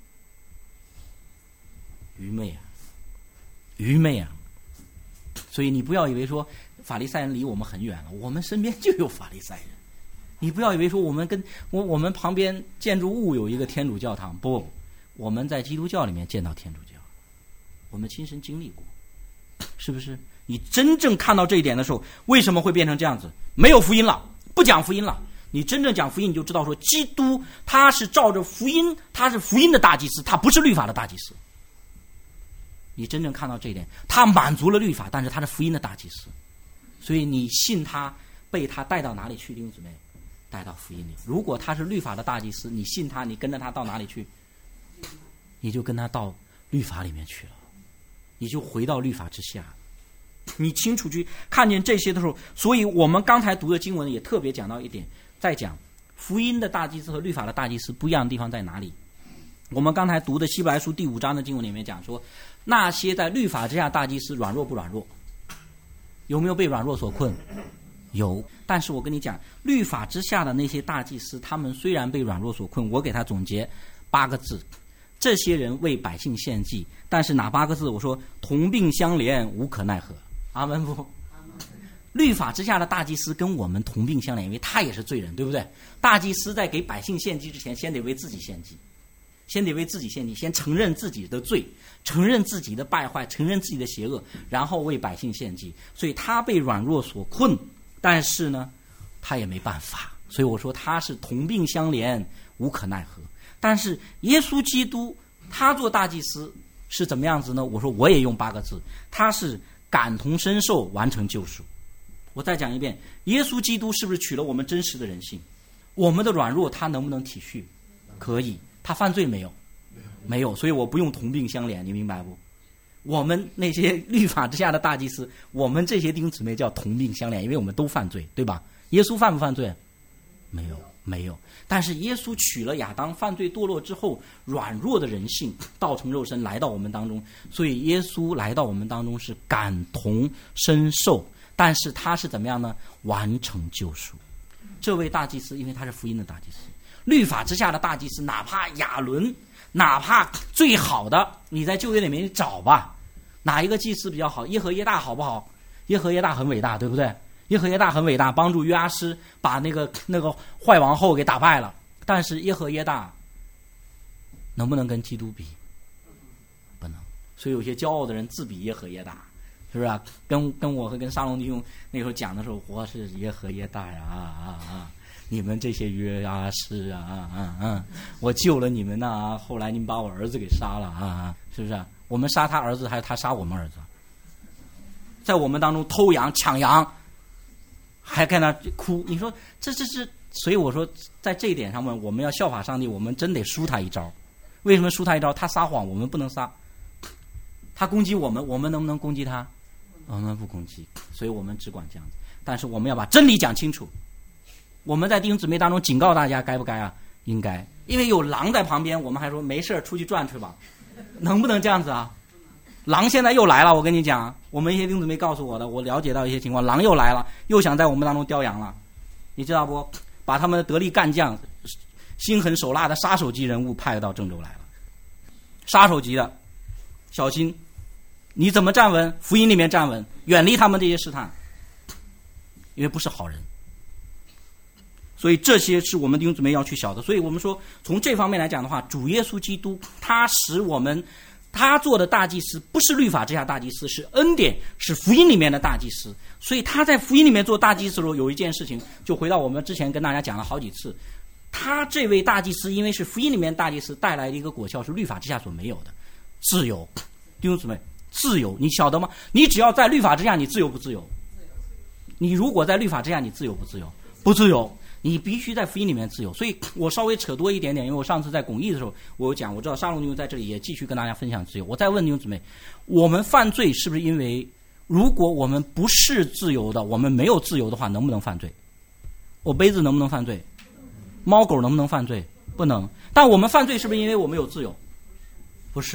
愚昧啊，愚昧啊！所以你不要以为说法利赛人离我们很远了，我们身边就有法利赛人。你不要以为说我们跟我我们旁边建筑物有一个天主教堂，不，我们在基督教里面见到天主教，我们亲身经历过，是不是？你真正看到这一点的时候，为什么会变成这样子？没有福音了，不讲福音了。你真正讲福音，你就知道说，基督他是照着福音，他是福音的大祭司，他不是律法的大祭司。你真正看到这一点，他满足了律法，但是他是福音的大祭司。所以你信他，被他带到哪里去？弟兄姊妹，带到福音里。如果他是律法的大祭司，你信他，你跟着他到哪里去？你就跟他到律法里面去了，你就回到律法之下。你清楚去看见这些的时候，所以我们刚才读的经文也特别讲到一点，在讲福音的大祭司和律法的大祭司不一样的地方在哪里。我们刚才读的希伯来书第五章的经文里面讲说，那些在律法之下大祭司软弱不软弱？有没有被软弱所困？有。但是我跟你讲，律法之下的那些大祭司，他们虽然被软弱所困，我给他总结八个字，这些人为百姓献祭，但是哪八个字？我说同病相怜，无可奈何。阿门不？律法之下的大祭司跟我们同病相怜，因为他也是罪人，对不对？大祭司在给百姓献祭之前，先得为自己献祭，先得为自己献祭，先承认自己的罪，承认自己的败坏，承认自己的邪恶，然后为百姓献祭。所以他被软弱所困，但是呢，他也没办法。所以我说他是同病相怜，无可奈何。但是耶稣基督他做大祭司是怎么样子呢？我说我也用八个字，他是感同身受，完成救赎。我再讲一遍，耶稣基督是不是取了我们真实的人性？我们的软弱他能不能体恤？可以。他犯罪没有？没有。所以我不用同病相怜，你明白不？我们那些律法之下的大祭司，我们这些弟兄姊妹叫同病相怜，因为我们都犯罪，对吧？耶稣犯不犯罪？没有，没有。但是耶稣取了亚当犯罪堕落之后软弱的人性，道成肉身来到我们当中，所以耶稣来到我们当中是感同身受，但是他是怎么样呢？完成救赎。这位大祭司，因为他是福音的大祭司，律法之下的大祭司，哪怕亚伦，哪怕最好的，你在旧约里面找吧，哪一个祭司比较好？耶和耶大好不好？耶和耶大很伟大，对不对？耶和耶大很伟大，帮助约阿施把那个那个坏王后给打败了。但是耶和耶大能不能跟基督比？不能。所以有些骄傲的人自比耶和耶大，是不是啊？跟跟我和跟沙龙弟兄那时候讲的时候，我是耶和耶大呀啊啊啊！你们这些约阿施啊啊啊啊！我救了你们呐、啊，后来你们把我儿子给杀了啊啊！是不是、啊？我们杀他儿子，还是他杀我们儿子？在我们当中偷羊抢羊。还在那哭，你说这这是，所以我说在这一点上面，我们要效法上帝，我们真得输他一招。为什么输他一招？他撒谎，我们不能撒；他攻击我们，我们能不能攻击他？我们不攻击，所以我们只管这样子。但是我们要把真理讲清楚。我们在弟兄姊妹当中警告大家，该不该啊？应该，因为有狼在旁边，我们还说没事出去转去吧，能不能这样子啊？狼现在又来了，我跟你讲，我们一些弟兄姊妹告诉我的，我了解到一些情况，狼又来了，又想在我们当中叼羊了，你知道不？把他们的得力干将、心狠手辣的杀手级人物派到郑州来了，杀手级的，小心，你怎么站稳？福音里面站稳，远离他们这些试探，因为不是好人。所以这些是我们弟兄姊妹要去晓得。所以我们说，从这方面来讲的话，主耶稣基督他使我们。他做的大祭司不是律法之下大祭司，是恩典，是福音里面的大祭司。所以他在福音里面做大祭司的时候，有一件事情，就回到我们之前跟大家讲了好几次。他这位大祭司，因为是福音里面大祭司，带来的一个果效是律法之下所没有的自由。弟兄姊妹，自由，你晓得吗？你只要在律法之下，你自由不自由？你如果在律法之下，你自由不自由？不自由。你必须在福音里面自由。所以我稍微扯多一点点，因为我上次在公益的时候我有讲，我知道沙龙弟兄在这里也继续跟大家分享自由。我再问弟兄姊妹，我们犯罪是不是因为如果我们不是自由的，我们没有自由的话，能不能犯罪？我杯子能不能犯罪？猫狗能不能犯罪？不能。但我们犯罪是不是因为我们有自由？不是，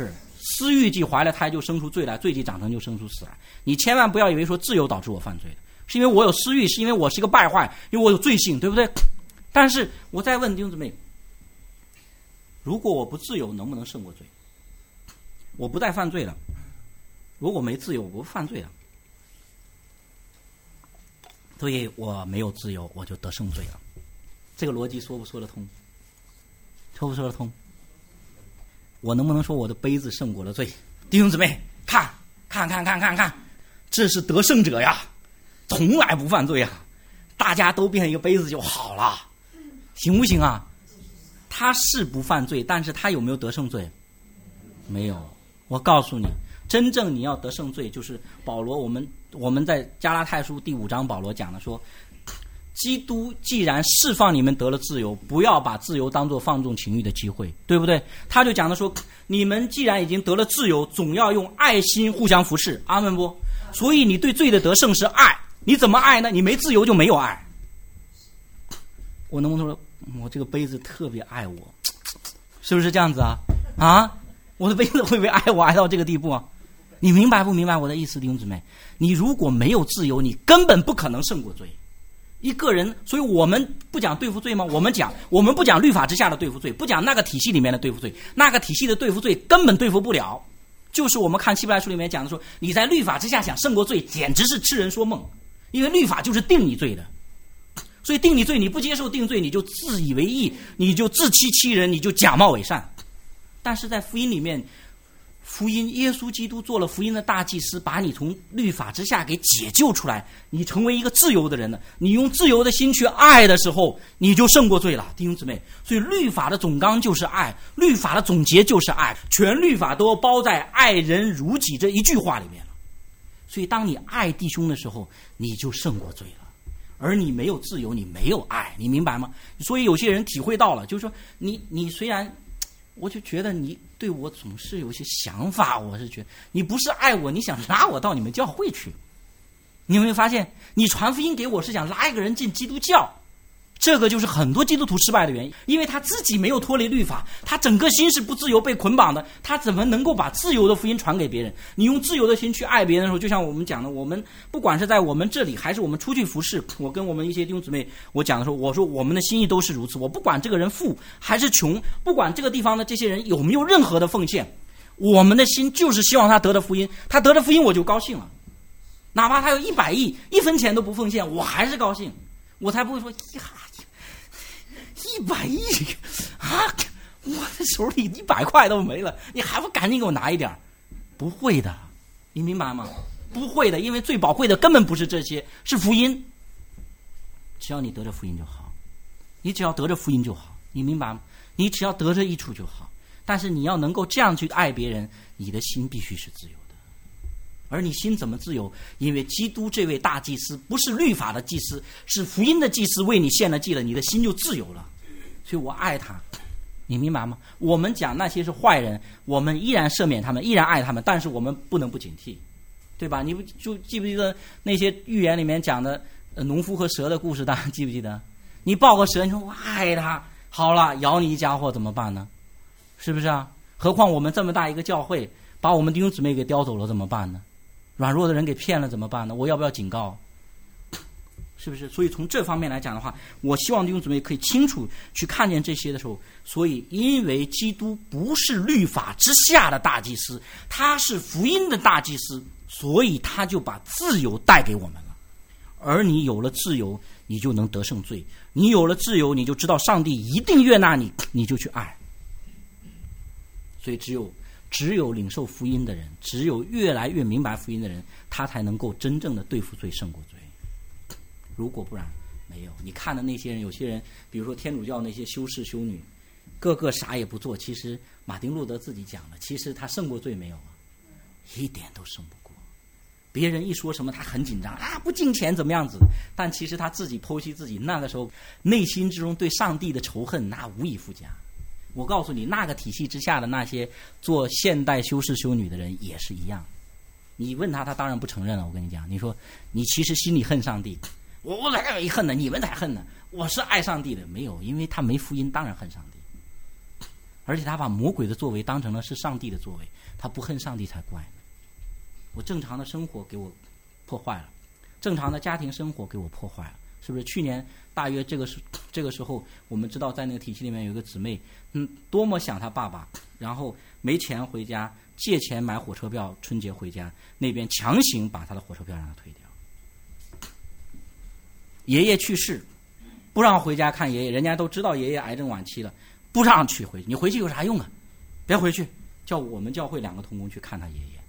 私欲既怀了胎就生出罪来，罪既长成就生出死来。你千万不要以为说自由导致我犯罪的，是因为我有私欲，是因为我是一个败坏，因为我有罪性，对不对？但是我再问弟兄姊妹，如果我不自由，能不能胜过罪？我不再犯罪了，如果没自由，我不犯罪了，所以我没有自由，我就得胜罪了。这个逻辑说不说得通？说不说得通？我能不能说我的杯子胜过了罪？弟兄姊妹，看看看看看看，这是得胜者呀，从来不犯罪啊，大家都变一个杯子就好了，行不行啊？他是不犯罪，但是他有没有得胜罪？没有。我告诉你，真正你要得胜罪，就是保罗，我们我们在加拉太书第五章，保罗讲的说，基督既然释放你们得了自由，不要把自由当作放纵情欲的机会，对不对？他就讲的说，你们既然已经得了自由，总要用爱心互相服侍，阿们不？所以你对罪的得胜是爱，你怎么爱呢？你没自由就没有爱。我能不能说我这个杯子特别爱我，是不是这样子啊？啊，我的杯子会不会爱我爱到这个地步啊？你明白不明白我的意思，弟兄姊妹？你如果没有自由，你根本不可能胜过罪。一个人，所以我们不讲对付罪吗？我们讲，我们不讲律法之下的对付罪，不讲那个体系里面的对付罪，那个体系的对付罪根本对付不了。就是我们看希伯来书里面讲的说，你在律法之下想胜过罪，简直是痴人说梦，因为律法就是定你罪的。所以定你罪，你不接受定罪，你就自以为义，你就自欺欺人，你就假冒伪善。但是在福音里面，福音耶稣基督做了福音的大祭司，把你从律法之下给解救出来，你成为一个自由的人了。你用自由的心去爱的时候，你就胜过罪了，弟兄姊妹。所以律法的总纲就是爱，律法的总结就是爱，全律法都包在爱人如己这一句话里面了。所以当你爱弟兄的时候，你就胜过罪了。而你没有自由，你没有爱，你明白吗？所以有些人体会到了，就是说你你虽然，我就觉得你对我总是有些想法，我是觉得你不是爱我，你想拉我到你们教会去。你有没有发现，你传福音给我是想拉一个人进基督教？这个就是很多基督徒失败的原因，因为他自己没有脱离律法，他整个心是不自由被捆绑的，他怎么能够把自由的福音传给别人？你用自由的心去爱别人的时候，就像我们讲的，我们不管是在我们这里还是我们出去服侍，我跟我们一些弟兄姊妹我讲的时候，我说我们的心意都是如此，我不管这个人富还是穷，不管这个地方的这些人有没有任何的奉献，我们的心就是希望他得的福音，他得的福音我就高兴了，哪怕他有一百亿一分钱都不奉献，我还是高兴，我才不会说呀一百亿啊！我的手里一百块都没了，你还不赶紧给我拿一点？不会的，你明白吗？不会的，因为最宝贵的根本不是这些，是福音。只要你得着福音就好，你只要得着福音就好，你明白吗？你只要得着益处就好。但是你要能够这样去爱别人，你的心必须是自由的。而你心怎么自由？因为基督这位大祭司不是律法的祭司，是福音的祭司，为你献了祭了，你的心就自由了。所以我爱他，你明白吗？我们讲那些是坏人，我们依然赦免他们，依然爱他们，但是我们不能不警惕，对吧？你不就记不记得那些寓言里面讲的、呃、农夫和蛇的故事？大家记不记得？你抱个蛇，你说我爱他，好了，咬你一家伙怎么办呢？是不是啊？何况我们这么大一个教会，把我们弟兄姊妹给叼走了怎么办呢？软弱的人给骗了怎么办呢？我要不要警告？是不是？所以从这方面来讲的话，我希望弟兄姊妹可以清楚去看见这些的时候，所以因为基督不是律法之下的大祭司，他是福音的大祭司，所以他就把自由带给我们了。而你有了自由，你就能得胜罪，你有了自由，你就知道上帝一定悦纳你，你就去爱。所以只有只有领受福音的人，只有越来越明白福音的人，他才能够真正的对付罪胜过罪。如果不然，没有。你看的那些人，有些人比如说天主教那些修士修女，个个啥也不做，其实马丁路德自己讲了，其实他胜过罪没有啊？一点都胜不过。别人一说什么他很紧张啊，不敬虔怎么样子，但其实他自己剖析自己，那个时候内心之中对上帝的仇恨那无以复加。我告诉你，那个体系之下的那些做现代修士修女的人也是一样。你问他，他当然不承认了。我跟你讲，你说你其实心里恨上帝，我我哪没恨呢？你们才恨呢！我是爱上帝的，没有，因为他没福音，当然恨上帝。 而且他把魔鬼的作为当成了是上帝的作为，他不恨上帝才怪。我正常的生活给我破坏了，正常的家庭生活给我破坏了，是不是？去年大约这个时这个时候，我们知道在那个体系里面有一个姊妹，嗯，多么想她爸爸，然后没钱回家，借钱买火车票，春节回家，那边强行把她的火车票让她退掉。爷爷去世，不让回家看爷爷，人家都知道爷爷癌症晚期了，不让去回去，你回去有啥用啊？别回去，叫我们教会两个同工去看他爷爷。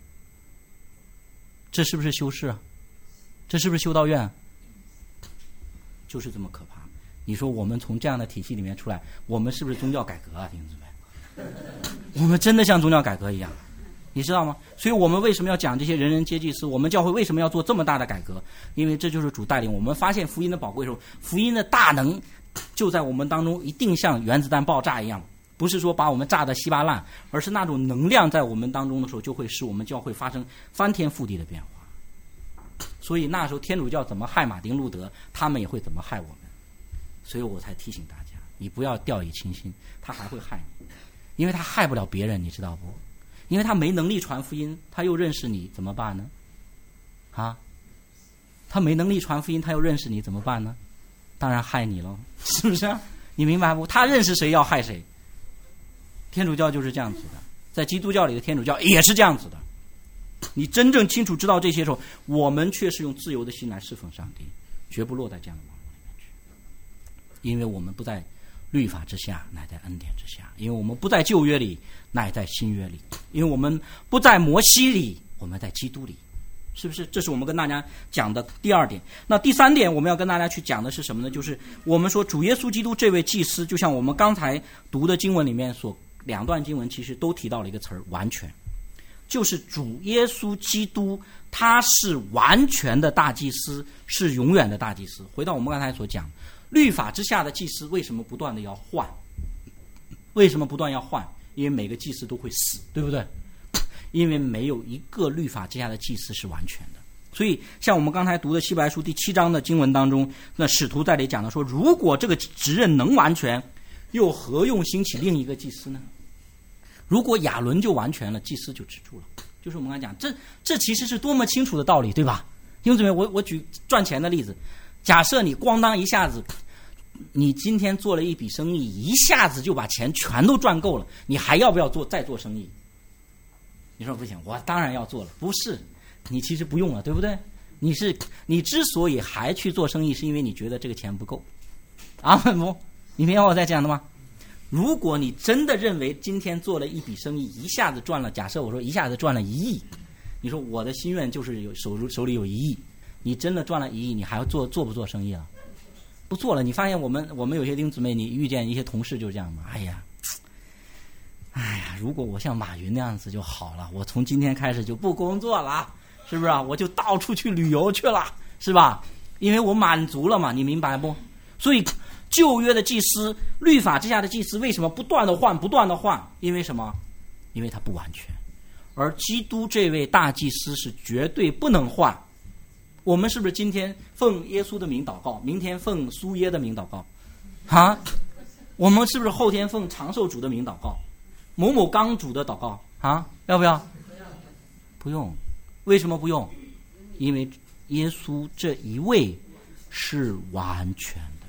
这是不是修士啊？这是不是修道院啊？就是这么可怕。你说我们从这样的体系里面出来，我们是不是宗教改革啊？弟兄姊妹，我们真的像宗教改革一样，你知道吗？所以我们为什么要讲这些人人皆祭司？我们教会为什么要做这么大的改革？因为这就是主带领我们发现福音的宝贵时候，福音的大能就在我们当中，一定像原子弹爆炸一样，不是说把我们炸得稀巴烂，而是那种能量在我们当中的时候，就会使我们教会发生翻天覆地的变化。所以那时候天主教怎么害马丁路德，他们也会怎么害我们。所以我才提醒大家，你不要掉以轻心，他还会害你，因为他害不了别人，你知道不？因为他没能力传福音，他又认识你，怎么办呢？啊，他没能力传福音，他又认识你，怎么办呢？当然害你了，是不是啊？你明白不？他认识谁要害谁。天主教就是这样子的，在基督教里的天主教也是这样子的。你真正清楚知道这些时候，我们却是用自由的心来侍奉上帝，绝不落在这样的网络里面去。因为我们不在律法之下，乃在恩典之下；因为我们不在旧约里，乃在新约里；因为我们不在摩西里，我们在基督里。是不是？这是我们跟大家讲的第二点。那第三点我们要跟大家去讲的是什么呢？就是我们说主耶稣基督这位祭司，就像我们刚才读的经文里面所两段经文其实都提到了一个词儿，完全。就是主耶稣基督他是完全的大祭司，是永远的大祭司。回到我们刚才所讲，律法之下的祭司为什么不断的要换？为什么不断要换？因为每个祭司都会死，对不对？因为没有一个律法之下的祭司是完全的。所以像我们刚才读的希伯来书第七章的经文当中，那使徒在这里讲的说，如果这个职任能完全，又何用兴起另一个祭司呢？如果亚伦就完全了，祭司就止住了。就是我们刚才讲，这这其实是多么清楚的道理，对吧？弟兄姊妹，我我举赚钱的例子，假设你咣当一下子，你今天做了一笔生意，一下子就把钱全都赚够了，你还要不要做再做生意？你说不行，我当然要做了。不是，你其实不用了，对不对？你是你之所以还去做生意，是因为你觉得这个钱不够。啊，不，你明白我在讲的吗？如果你真的认为今天做了一笔生意，一下子赚了，假设我说一下子赚了一亿，你说我的心愿就是有手手里有一亿，你真的赚了一亿，你还要做做不做生意了？不做了。你发现我们我们有些弟兄姊妹，你遇见一些同事就是这样嘛，哎呀，哎呀，如果我像马云那样子就好了，我从今天开始就不工作了，是不是啊？我就到处去旅游去了，是吧？因为我满足了嘛，你明白不？所以旧约的祭司，律法之下的祭司为什么不断的换不断的换？因为什么？因为他不完全。而基督这位大祭司是绝对不能换。我们是不是今天奉耶稣的名祷告，明天奉苏耶的名祷告啊？我们是不是后天奉长寿主的名祷告，某某刚主的祷告啊？要不要？不用。为什么不用？因为耶稣这一位是完全的，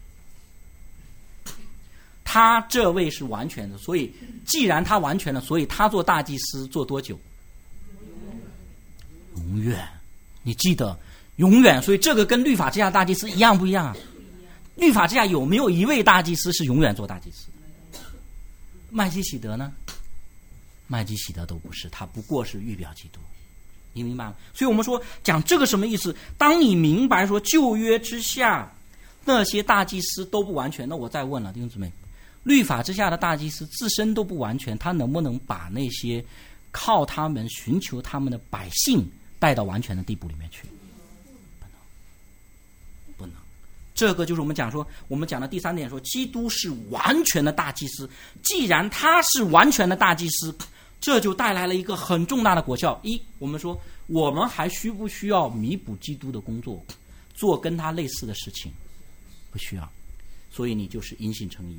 他这位是完全的，所以既然他完全了，所以他做大祭司做多久？永远。你记得永远。所以这个跟律法之下大祭司一样不一样啊？律法之下有没有一位大祭司是永远做大祭司的？麦基洗德呢？麦基洗德都不是，他不过是预表基督。你明白吗？所以我们说讲这个什么意思？当你明白说旧约之下那些大祭司都不完全，那我再问了，弟兄姊妹，律法之下的大祭司自身都不完全，他能不能把那些靠他们寻求他们的百姓带到完全的地步里面去？不能，不能。这个就是我们讲说，我们讲的第三点说，基督是完全的大祭司。既然他是完全的大祭司，这就带来了一个很重大的果效。一，我们说我们还需不需要弥补基督的工作，做跟他类似的事情？不需要。所以你就是因信称义。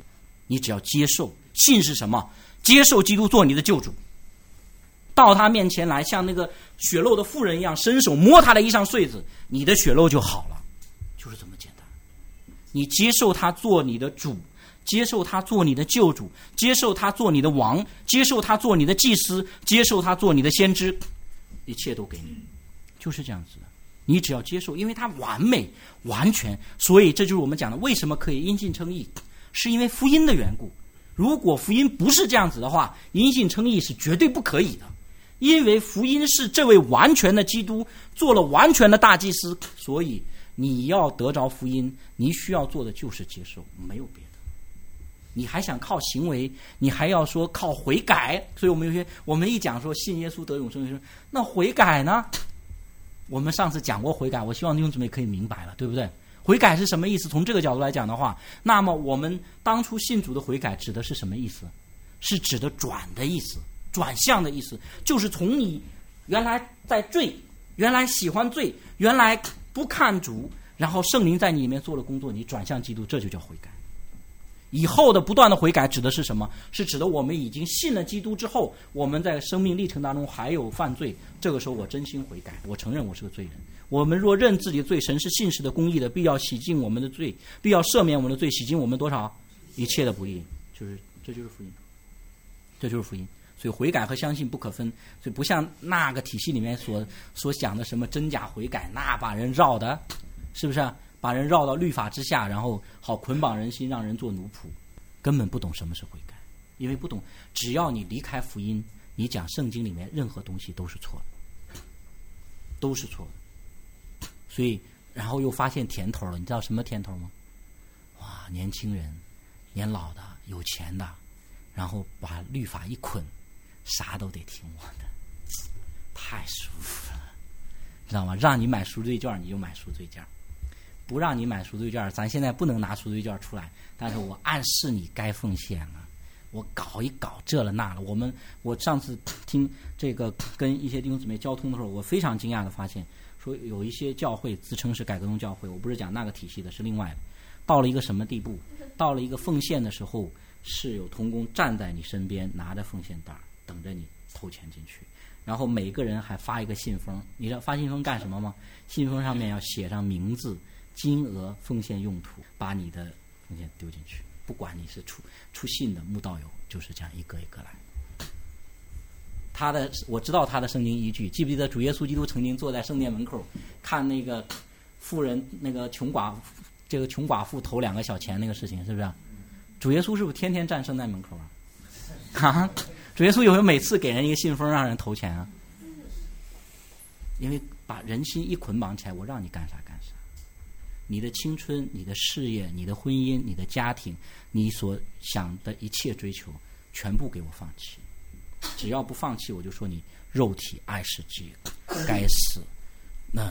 你只要接受。信是什么？接受基督做你的救主，到他面前来，像那个血漏的妇人一样，伸手摸他的衣裳穗子，你的血漏就好了，就是这么简单。你接受他做你的主，接受他做你的救主，接受他做你的王，接受他做你的祭司，接受他做你的先知，一切都给你，就是这样子的。你只要接受，因为他完美完全，所以这就是我们讲的为什么可以因信称义，是因为福音的缘故。如果福音不是这样子的话，因信称义是绝对不可以的，因为福音是这位完全的基督做了完全的大祭司，所以你要得着福音，你需要做的就是接受，没有别的。你还想靠行为，你还要说靠悔改，所以我们有些我们一讲说信耶稣得永生，那悔改呢？我们上次讲过悔改，我希望弟兄姊妹可以明白了，对不对？悔改是什么意思？从这个角度来讲的话，那么我们当初信主的悔改指的是什么意思？是指的转的意思，转向的意思，就是从你原来在罪，原来喜欢罪，原来不看主，然后圣灵在你里面做了工作，你转向基督，这就叫悔改。以后的不断的悔改指的是什么？是指的我们已经信了基督之后，我们在生命历程当中还有犯罪，这个时候我真心悔改，我承认我是个罪人。我们若认自己的罪，神是信实的公义的，必要洗净我们的罪，必要赦免我们的罪，洗净我们多少一切的不义，就是这就是福音，这就是福音。所以悔改和相信不可分，所以不像那个体系里面所所讲的什么真假悔改，那把人绕的，是不是啊？把人绕到律法之下，然后好捆绑人心，让人做奴仆，根本不懂什么是悔改，因为不懂。只要你离开福音，你讲圣经里面任何东西都是错的，都是错的。所以，然后又发现甜头了，你知道什么甜头吗？哇，年轻人、年老的、有钱的，然后把律法一捆，啥都得听我的，太舒服了，知道吗？让你买赎罪券，你就买赎罪券。不让你买赎罪券，咱现在不能拿赎罪券出来，但是我暗示你该奉献了，我搞一搞这了那了。我们我上次听这个跟一些弟兄姊妹交通的时候，我非常惊讶的发现，说有一些教会自称是改革宗教会，我不是讲那个体系的，是另外的。到了一个什么地步？到了一个奉献的时候，是有同工站在你身边，拿着奉献袋等着你投钱进去。然后每个人还发一个信封，你知道发信封干什么吗？信封上面要写上名字、金额、奉献用途，把你的奉献丢进去，不管你是出出信的慕道友，就是这样一个一个来。他的我知道他的圣经依据，记不记得主耶稣基督曾经坐在圣殿门口看那个妇人那个穷寡这个穷寡妇投两个小钱那个事情，是不是？主耶稣是不是天天站圣殿门口啊？啊，主耶稣有没有每次给人一个信封让人投钱啊？因为把人心一捆绑起来，我让你干啥干啥。你的青春、你的事业、你的婚姻、你的家庭，你所想的一切追求，全部给我放弃。只要不放弃，我就说你肉体爱世之业，该死。那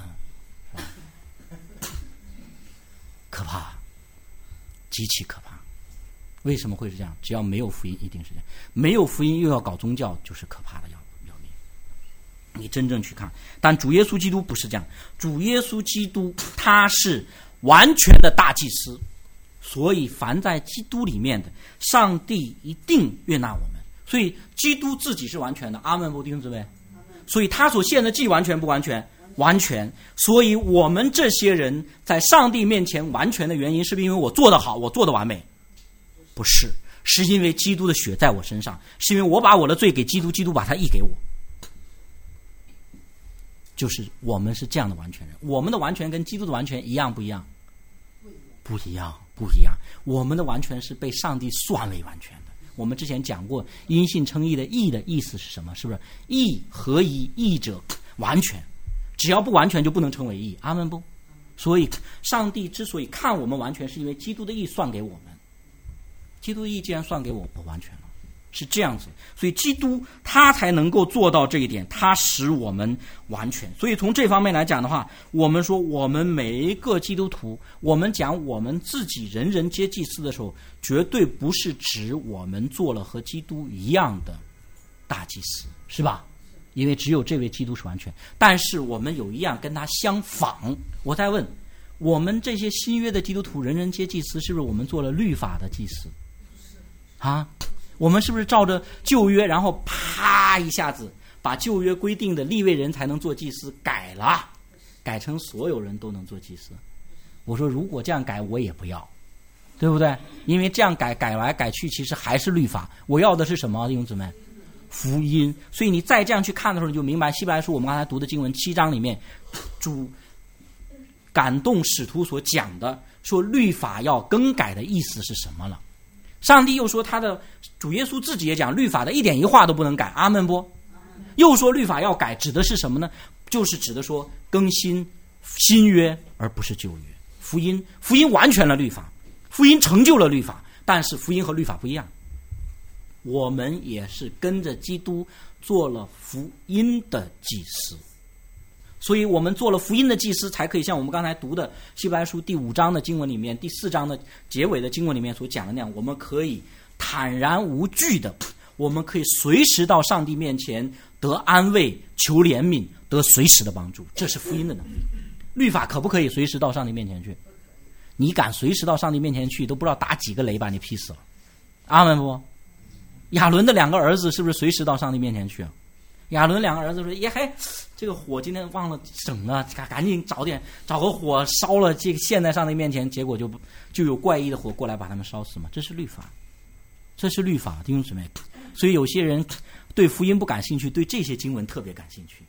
可怕，极其可怕。为什么会是这样？只要没有福音，一定是这样。没有福音又要搞宗教，就是可怕的要要命。你真正去看，但主耶稣基督不是这样。主耶稣基督他是完全的大祭司，所以凡在基督里面的，上帝一定悦纳我们。所以基督自己是完全的，阿们不，弟兄姊妹？所以他所献的祭完全不完全？完全。所以我们这些人在上帝面前完全的原因，是不是因为我做得好，我做得完美？不是，是因为基督的血在我身上，是因为我把我的罪给基督，基督把他义给我。就是我们是这样的完全人。我们的完全跟基督的完全一样不一样？不一样，不一样。我们的完全是被上帝算为完全的。我们之前讲过因信称义的义的意思是什么？是不是义合一，义者完全，只要不完全就不能称为义，阿们不？所以上帝之所以看我们完全，是因为基督的义算给我们。基督的义既然算给我，我完全了，是这样子。所以基督他才能够做到这一点，他使我们完全。所以从这方面来讲的话，我们说我们每一个基督徒，我们讲我们自己人人皆祭司的时候，绝对不是指我们做了和基督一样的大祭司，是吧？因为只有这位基督是完全，但是我们有一样跟他相仿。我再问，我们这些新约的基督徒人人皆祭司，是不是我们做了律法的祭司？ 啊，我们是不是照着旧约，然后啪一下子把旧约规定的利未人才能做祭司改了，改成所有人都能做祭司？我说如果这样改我也不要，对不对？因为这样改改来改去其实还是律法，我要的是什么？弟兄姊妹，福音。所以你再这样去看的时候，你就明白希伯来书我们刚才读的经文七章里面主感动使徒所讲的说律法要更改的意思是什么了。上帝又说他的主耶稣自己也讲律法的一点一画都不能改，阿们不？又说律法要改指的是什么呢？就是指的说更新新约而不是旧约。福音福音完全了律法，福音成就了律法，但是福音和律法不一样。我们也是跟着基督做了福音的祭司，所以我们做了福音的祭司，才可以像我们刚才读的希伯来书第五章的经文里面，第四章的结尾的经文里面所讲的那样，我们可以坦然无惧的，我们可以随时到上帝面前得安慰、求怜悯、得随时的帮助，这是福音的能力。律法可不可以随时到上帝面前去？你敢随时到上帝面前去，都不知道打几个雷把你劈死了。阿们不？亚伦的两个儿子是不是随时到上帝面前去啊？亚伦两个儿子说：“耶嘿，这个火今天忘了整了，赶紧找点找个火烧了，这个献在上帝面前。”结果就就有怪异的火过来把他们烧死嘛。这是律法，这是律法，弟兄姊妹。所以有些人对福音不感兴趣，对这些经文特别感兴趣。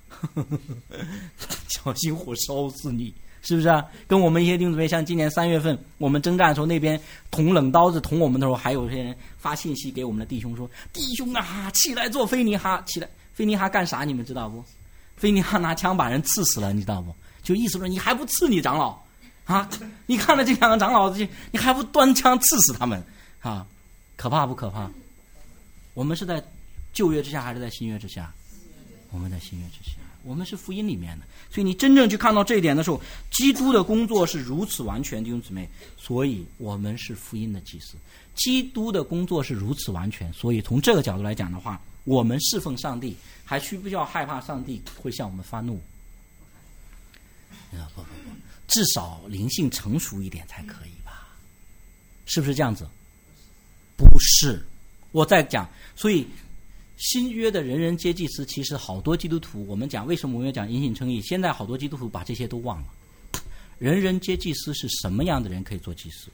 小心火烧死你，是不是啊？跟我们一些弟兄姊妹，像今年三月份我们征战的时候，那边捅冷刀子捅我们的时候，还有些人发信息给我们的弟兄说：“弟兄啊，起来做菲尼哈，起来！菲尼哈干啥？你们知道不？菲尼哈拿枪把人刺死了，你知道不？就意思说你还不刺你长老啊？你看了这两个长老，你还不端枪刺死他们啊？可怕不可怕？我们是在旧约之下还是在新约之下？我们在新约之下。”我们是福音里面的，所以你真正去看到这一点的时候，基督的工作是如此完全，弟兄姊妹，所以我们是福音的祭司。基督的工作是如此完全，所以从这个角度来讲的话，我们侍奉上帝还需不需要害怕上帝会向我们发怒？不不不，至少灵性成熟一点才可以吧？是不是这样子？不是，我在讲，所以新约的人人皆祭司，其实好多基督徒，我们讲为什么我们要讲因信称义，现在好多基督徒把这些都忘了。人人皆祭司是什么样的人可以做祭司？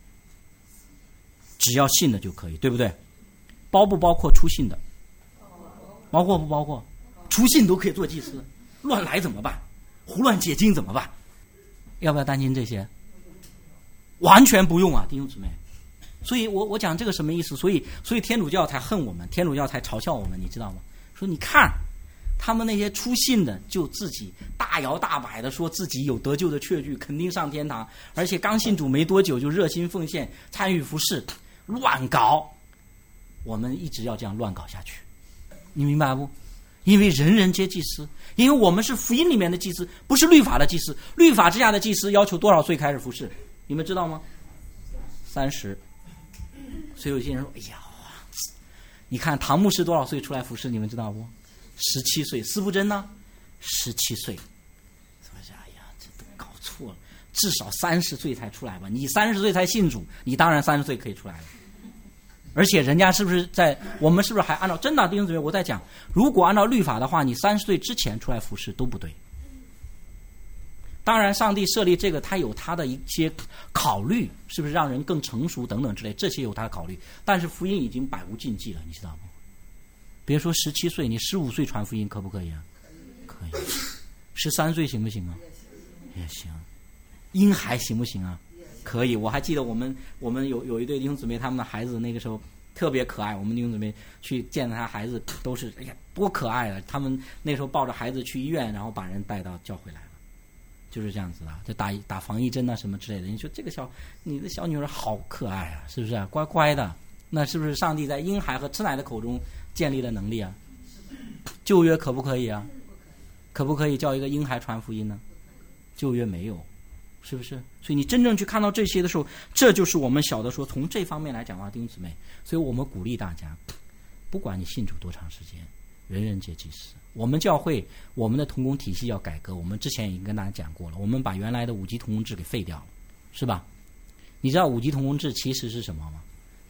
只要信的就可以，对不对？包不包括出信的？包括不包括？出信都可以做祭司，乱来怎么办？胡乱解经怎么办？要不要担心这些？完全不用啊，弟兄姊妹。所以我我讲这个什么意思？所以所以天主教才恨我们，天主教才嘲笑我们，你知道吗？说你看他们那些出信的，就自己大摇大摆的说自己有得救的确据，肯定上天堂，而且刚信主没多久就热心奉献、参与服事，乱搞。我们一直要这样乱搞下去，你明白不？因为人人皆祭司，因为我们是福音里面的祭司，不是律法的祭司。律法之下的祭司要求多少岁开始服事？你们知道吗？三十。所以有些人说：“哎呀，你看唐牧师多少岁出来服侍？你们知道不？十七岁。司布真呢？十七岁。说哎呀，这都搞错了，至少三十岁才出来吧？你三十岁才信主，你当然三十岁可以出来了。而且人家是不是在我们是不是还按照真的弟兄姊妹？我在讲，如果按照律法的话，你三十岁之前出来服侍都不对。当然，上帝设立这个，他有他的一些考虑，是不是让人更成熟等等之类，这些有他的考虑。但是福音已经百无禁忌了，你知道不？别说十七岁，你十五岁传福音可不可以啊？可以。十三岁行不行啊？也行。婴孩行不行啊？可以。我还记得我们我们有有一对弟兄姊妹，他们的孩子那个时候特别可爱，我们弟兄姊妹去见他孩子都是哎呀多可爱啊！他们那时候抱着孩子去医院，然后把人带到教会来了。就是这样子的，就打打防疫针啊什么之类的。你说这个小你的小女儿好可爱啊，是不是啊？乖乖的，那是不是上帝在婴孩和吃奶的口中建立了能力啊？旧约可不可以啊？可不可以叫一个婴孩传福音呢？旧约没有，是不是？所以你真正去看到这些的时候，这就是我们晓得说，从这方面来讲的话，弟兄姊妹，所以我们鼓励大家，不管你信主多长时间，人人皆祭司。我们教会我们的同工体系要改革，我们之前已经跟大家讲过了，我们把原来的五级同工制给废掉了，是吧？你知道五级同工制其实是什么吗？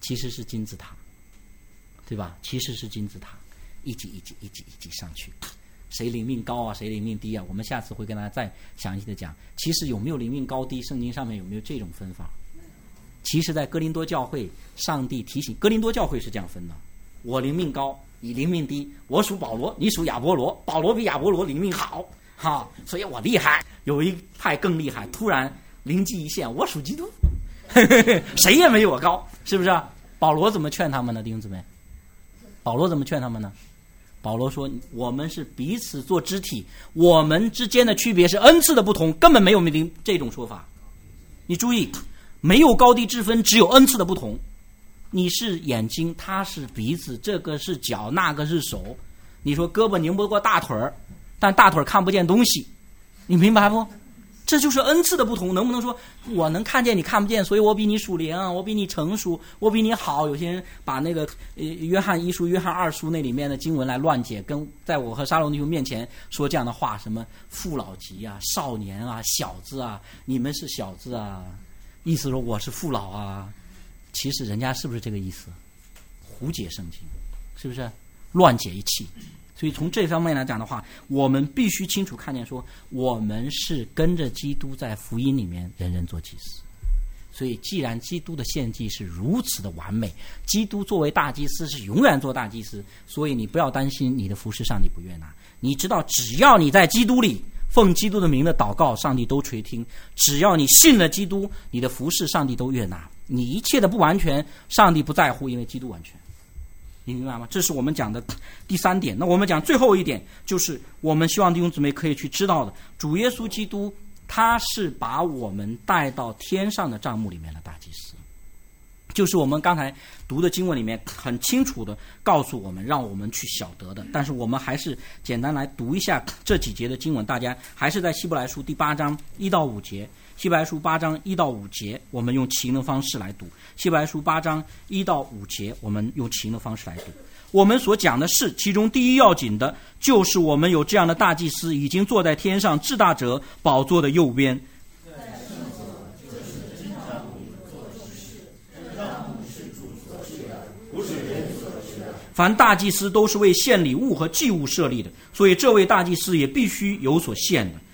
其实是金字塔，对吧？其实是金字塔，一级一级一级一级上去。谁灵命高啊，谁灵命低啊？我们下次会跟大家再详细的讲。其实有没有灵命高低，圣经上面有没有这种分法？其实在哥林多教会，上帝提醒哥林多教会是这样分的：我灵命高，你灵命低；我属保罗，你属亚波罗，保罗比亚波罗灵命好，哈，所以我厉害。有一派更厉害，突然灵机一现，我属基督，谁也没有我高，是不是？保罗怎么劝他们呢？弟兄姊妹，保罗怎么劝他们呢？保罗说，我们是彼此做肢体，我们之间的区别是恩赐的不同，根本没有这种说法。你注意，没有高低之分，只有恩赐的不同。你是眼睛，他是鼻子，这个是脚，那个是手。你说胳膊拧不过大腿儿，但大腿看不见东西，你明白不？这就是恩赐的不同。能不能说我能看见你看不见，所以我比你属灵，我比你成熟，我比你好？有些人把那个呃约翰一书约翰二书那里面的经文来乱解，跟在我和沙龙弟兄面前说这样的话，什么父老级啊，少年啊，小子啊，你们是小子啊，意思说我是父老啊。其实人家是不是这个意思？胡解圣经，是不是乱解一气？所以从这方面来讲的话，我们必须清楚看见说，我们是跟着基督在福音里面人人做祭司。所以既然基督的献祭是如此的完美，基督作为大祭司是永远做大祭司，所以你不要担心你的服事上帝不悦纳。你知道只要你在基督里奉基督的名的祷告，上帝都垂听。只要你信了基督，你的服事上帝都悦纳。你一切的不完全，上帝不在乎，因为基督完全。你明白吗？这是我们讲的第三点。那我们讲最后一点，就是我们希望弟兄姊妹可以去知道的，主耶稣基督他是把我们带到天上的帐幕里面的大祭司，就是我们刚才读的经文里面很清楚的告诉我们，让我们去晓得的。但是我们还是简单来读一下这几节的经文，大家还是在希伯来书第八章一到五节。希伯来书八章一到五节，我们用起应的方式来读。希伯来书八章一到五节，我们用起应的方式来读。我们所讲的是，其中第一要紧的，就是我们有这样的大祭司，已经坐在天上至大者宝座的右边。凡大祭司都是为献礼物和祭物设立的，所以这位大祭司也必须有所献的。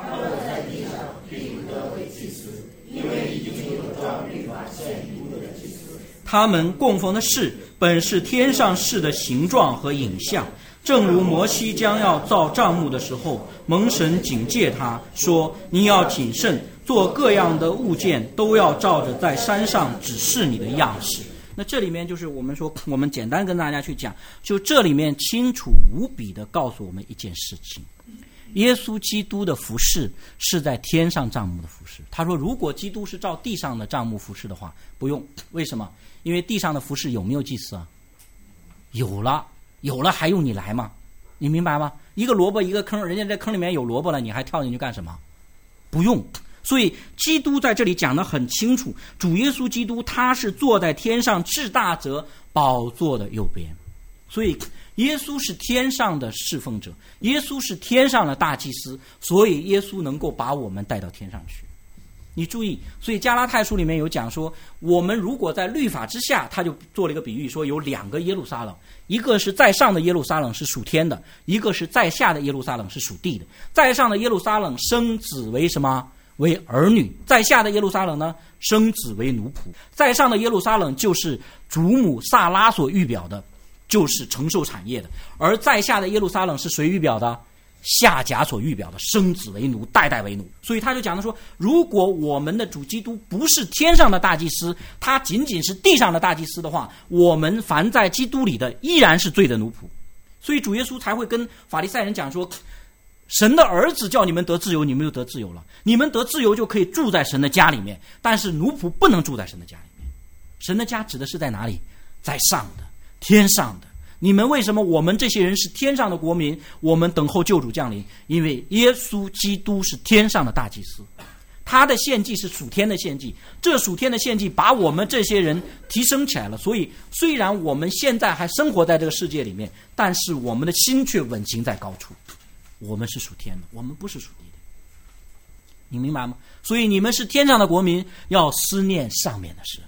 他们供奉的事本是天上事的形状和影像，正如摩西将要造帐幕的时候，蒙神警戒他说，你要谨慎，做各样的物件都要照着在山上指示你的样式。那这里面就是我们说，我们简单跟大家去讲，就这里面清楚无比的告诉我们一件事情，耶稣基督的服事是在天上帐幕的服事。他说如果基督是照地上的帐幕服事的话，不用。为什么？因为地上的服事有没有祭司啊？有了，有了还用你来吗？你明白吗？一个萝卜一个坑，人家在坑里面有萝卜了，你还跳进去干什么？不用。所以基督在这里讲得很清楚，主耶稣基督他是坐在天上至大者宝座的右边。所以耶稣是天上的侍奉者，耶稣是天上的大祭司，所以耶稣能够把我们带到天上去。你注意，所以加拉太书里面有讲说，我们如果在律法之下，他就做了一个比喻，说有两个耶路撒冷，一个是在上的耶路撒冷是属天的，一个是在下的耶路撒冷是属地的。在上的耶路撒冷生子为什么？为儿女。在下的耶路撒冷呢，生子为奴仆。在上的耶路撒冷就是祖母撒拉所预表的，就是承受产业的，而在下的耶路撒冷是谁预表的？夏甲所预表的，生子为奴，代代为奴。所以他就讲的说，如果我们的主基督不是天上的大祭司，他仅仅是地上的大祭司的话，我们凡在基督里的依然是罪的奴仆。所以主耶稣才会跟法利赛人讲说，神的儿子叫你们得自由，你们就得自由了，你们得自由就可以住在神的家里面，但是奴仆不能住在神的家里面。神的家指的是在哪里？在上的，天上的。你们为什么我们这些人是天上的国民，我们等候救主降临？因为耶稣基督是天上的大祭司，他的献祭是属天的献祭，这属天的献祭把我们这些人提升起来了。所以虽然我们现在还生活在这个世界里面，但是我们的心却稳行在高处。我们是属天的，我们不是属地的，你明白吗？所以你们是天上的国民，要思念上面的事。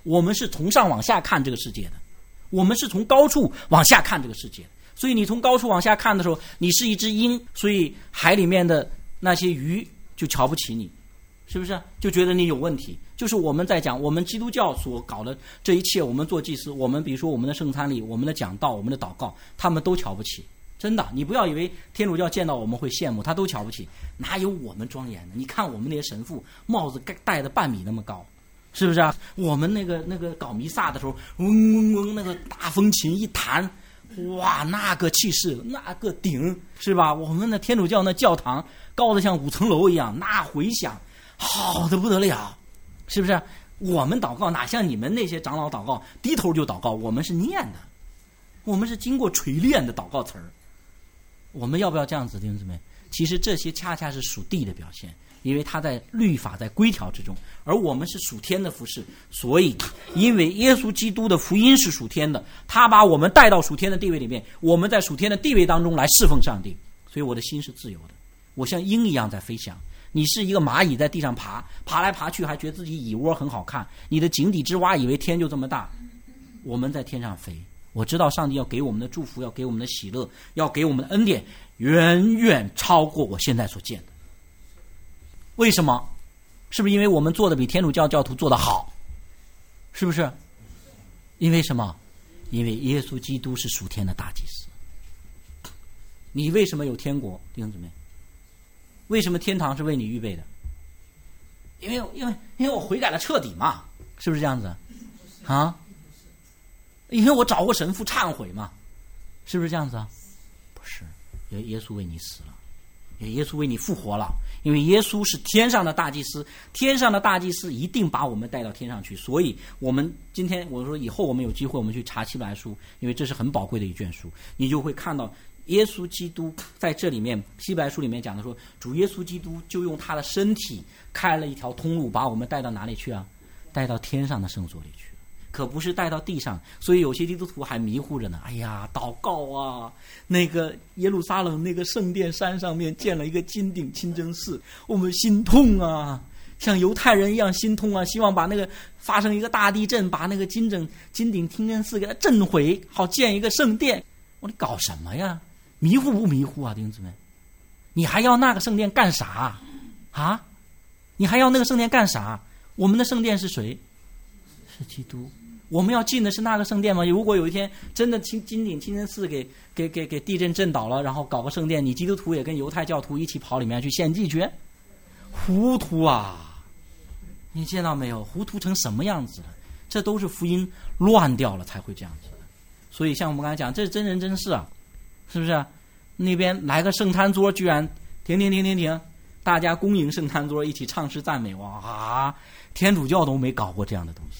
我们是从上往下看这个世界的，我们是从高处往下看这个世界的。所以你从高处往下看的时候，你是一只鹰，所以海里面的那些鱼就瞧不起你，是不是？就觉得你有问题。就是我们在讲我们基督教所搞的这一切，我们做祭司，我们比如说我们的圣餐礼，我们的讲道，我们的祷告，他们都瞧不起。真的，你不要以为天主教见到我们会羡慕，他都瞧不起，哪有我们庄严的？你看我们那些神父帽子戴的半米那么高，是不是啊？我们那个那个搞弥撒的时候，嗡嗡嗡，那个大风琴一弹，哇，那个气势，那个顶，是吧？我们的天主教那教堂高的像五层楼一样，那回响好的不得了，是不是？我们祷告哪像你们那些长老祷告低头就祷告，我们是念的，我们是经过锤炼的祷告词儿。我们要不要这样子，弟兄姊妹？其实这些恰恰是属地的表现，因为他在律法在规条之中，而我们是属天的服侍，所以因为耶稣基督的福音是属天的，他把我们带到属天的地位里面，我们在属天的地位当中来侍奉上帝，所以我的心是自由的，我像鹰一样在飞翔。你是一个蚂蚁在地上爬，爬来爬去还觉得自己蚁窝很好看，你的井底之蛙以为天就这么大，我们在天上飞。我知道上帝要给我们的祝福，要给我们的喜乐，要给我们的恩典，远远超过我现在所见的。为什么？是不是因为我们做的比天主教教徒做的好？是不是？因为什么？因为耶稣基督是属天的大祭司。你为什么有天国，弟兄姊妹？为什么天堂是为你预备的？因为因为因为我悔改了彻底嘛，是不是这样子啊？因为我找过神父忏悔嘛，是不是这样子啊？不是，因为耶稣为你死了，因为耶稣为你复活了，因为耶稣是天上的大祭司，天上的大祭司一定把我们带到天上去。所以我们今天我说以后我们有机会我们去查希伯来书，因为这是很宝贵的一卷书，你就会看到耶稣基督在这里面，希伯来书里面讲的说，主耶稣基督就用他的身体开了一条通路，把我们带到哪里去啊？带到天上的圣所里去，可不是带到地上。所以有些基督徒还迷糊着呢，哎呀，祷告啊，那个耶路撒冷那个圣殿山上面建了一个金顶清真寺，我们心痛啊，像犹太人一样心痛啊，希望把那个发生一个大地震，把那个金整金顶清真寺给它震毁，好建一个圣殿。我说你搞什么呀？迷糊不迷糊啊，弟兄姊妹？你还要那个圣殿干啥啊？你还要那个圣殿干啥？我们的圣殿是谁？是基督。我们要进的是那个圣殿吗？如果有一天真的金金顶清真寺给给给给地震震倒了，然后搞个圣殿，你基督徒也跟犹太教徒一起跑里面去献祭去？糊涂啊！你见到没有？糊涂成什么样子了？这都是福音乱掉了才会这样子的。所以像我们刚才讲，这是真人真事啊，是不是？那边来个圣餐桌，居然停停停停停，大家恭迎圣餐桌，一起唱诗赞美，哇！天主教都没搞过这样的东西，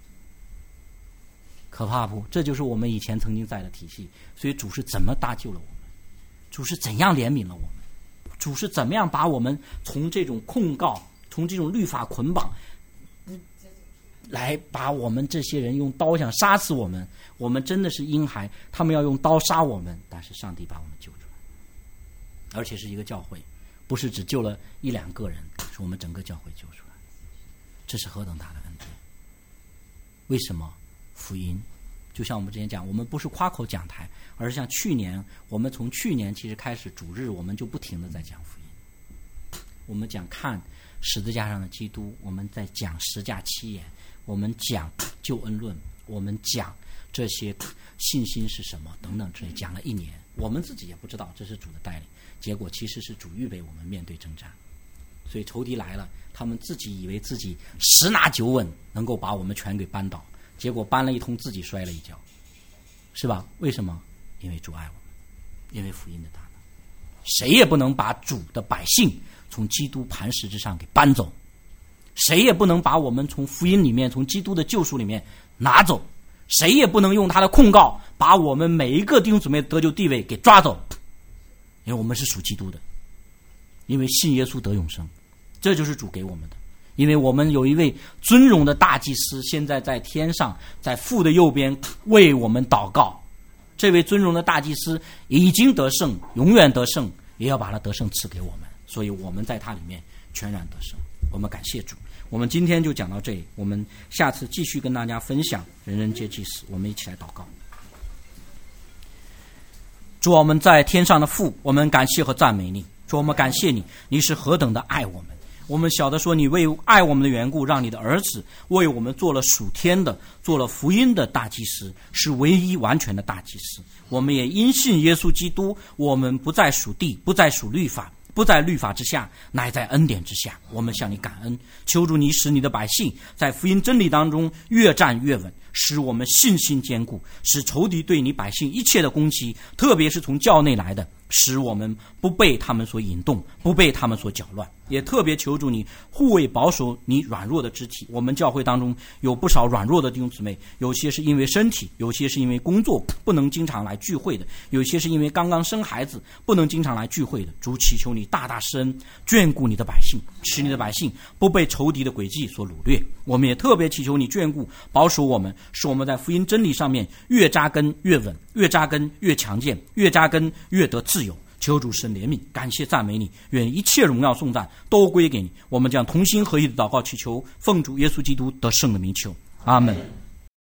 可怕不？这就是我们以前曾经在的体系。所以主是怎么搭救了我们？主是怎样怜悯了我们？主是怎么样把我们从这种控告，从这种律法捆绑，来把我们这些人用刀想杀死我们？我们真的是婴孩，他们要用刀杀我们，但是上帝把我们救出来，而且是一个教会，不是只救了一两个人，是我们整个教会救出来。这是何等大的恩典！为什么？福音就像我们之前讲，我们不是夸口讲台，而是像去年，我们从去年其实开始主日，我们就不停的在讲福音。我们讲看十字架上的基督，我们在讲十架七言，我们讲救恩论，我们讲这些信心是什么等等之类，讲了一年，我们自己也不知道这是主的带领，结果其实是主预备我们面对征战。所以仇敌来了，他们自己以为自己十拿九稳能够把我们全给扳倒，结果搬了一通自己摔了一跤，是吧？为什么？因为主爱我们，因为福音的大能，谁也不能把主的百姓从基督磐石之上给搬走，谁也不能把我们从福音里面，从基督的救赎里面拿走，谁也不能用他的控告把我们每一个弟兄姊妹得救地位给抓走，因为我们是属基督的，因为信耶稣得永生，这就是主给我们的。因为我们有一位尊荣的大祭司，现在在天上，在父的右边为我们祷告。这位尊荣的大祭司已经得胜，永远得胜，也要把他得胜赐给我们，所以我们在他里面全然得胜。我们感谢主， 我们今天就讲到这里，我们下次继续跟大家分享人人皆祭司。我们一起来祷告。主啊，我们在天上的父，我们感谢和赞美你。主，我们感谢你，你是何等的爱我们。我们晓得说，你为爱我们的缘故，让你的儿子为我们做了属天的，做了福音的大祭司，是唯一完全的大祭司。我们也因信耶稣基督，我们不再属地，不再属律法，不在律法之下，乃在恩典之下。我们向你感恩，求主你使你的百姓在福音真理当中越站越稳，使我们信心坚固，使仇敌对你百姓一切的攻击，特别是从教内来的，使我们不被他们所引动，不被他们所搅乱。也特别求助你护卫保守你软弱的肢体。我们教会当中有不少软弱的弟兄姊妹，有些是因为身体，有些是因为工作不能经常来聚会的，有些是因为刚刚生孩子不能经常来聚会的。主，祈求你大大施恩，眷顾你的百姓，使你的百姓不被仇敌的诡计所掳掠。我们也特别祈求你眷顾保守我们，使我们在福音真理上面越扎根越稳，越扎根越强健，越扎根越得自由。求主神怜悯，感谢赞美你，愿一切荣耀颂赞都归给你。我们将同心合意的祷告祈求，奉主耶稣基督得胜的名求，阿们。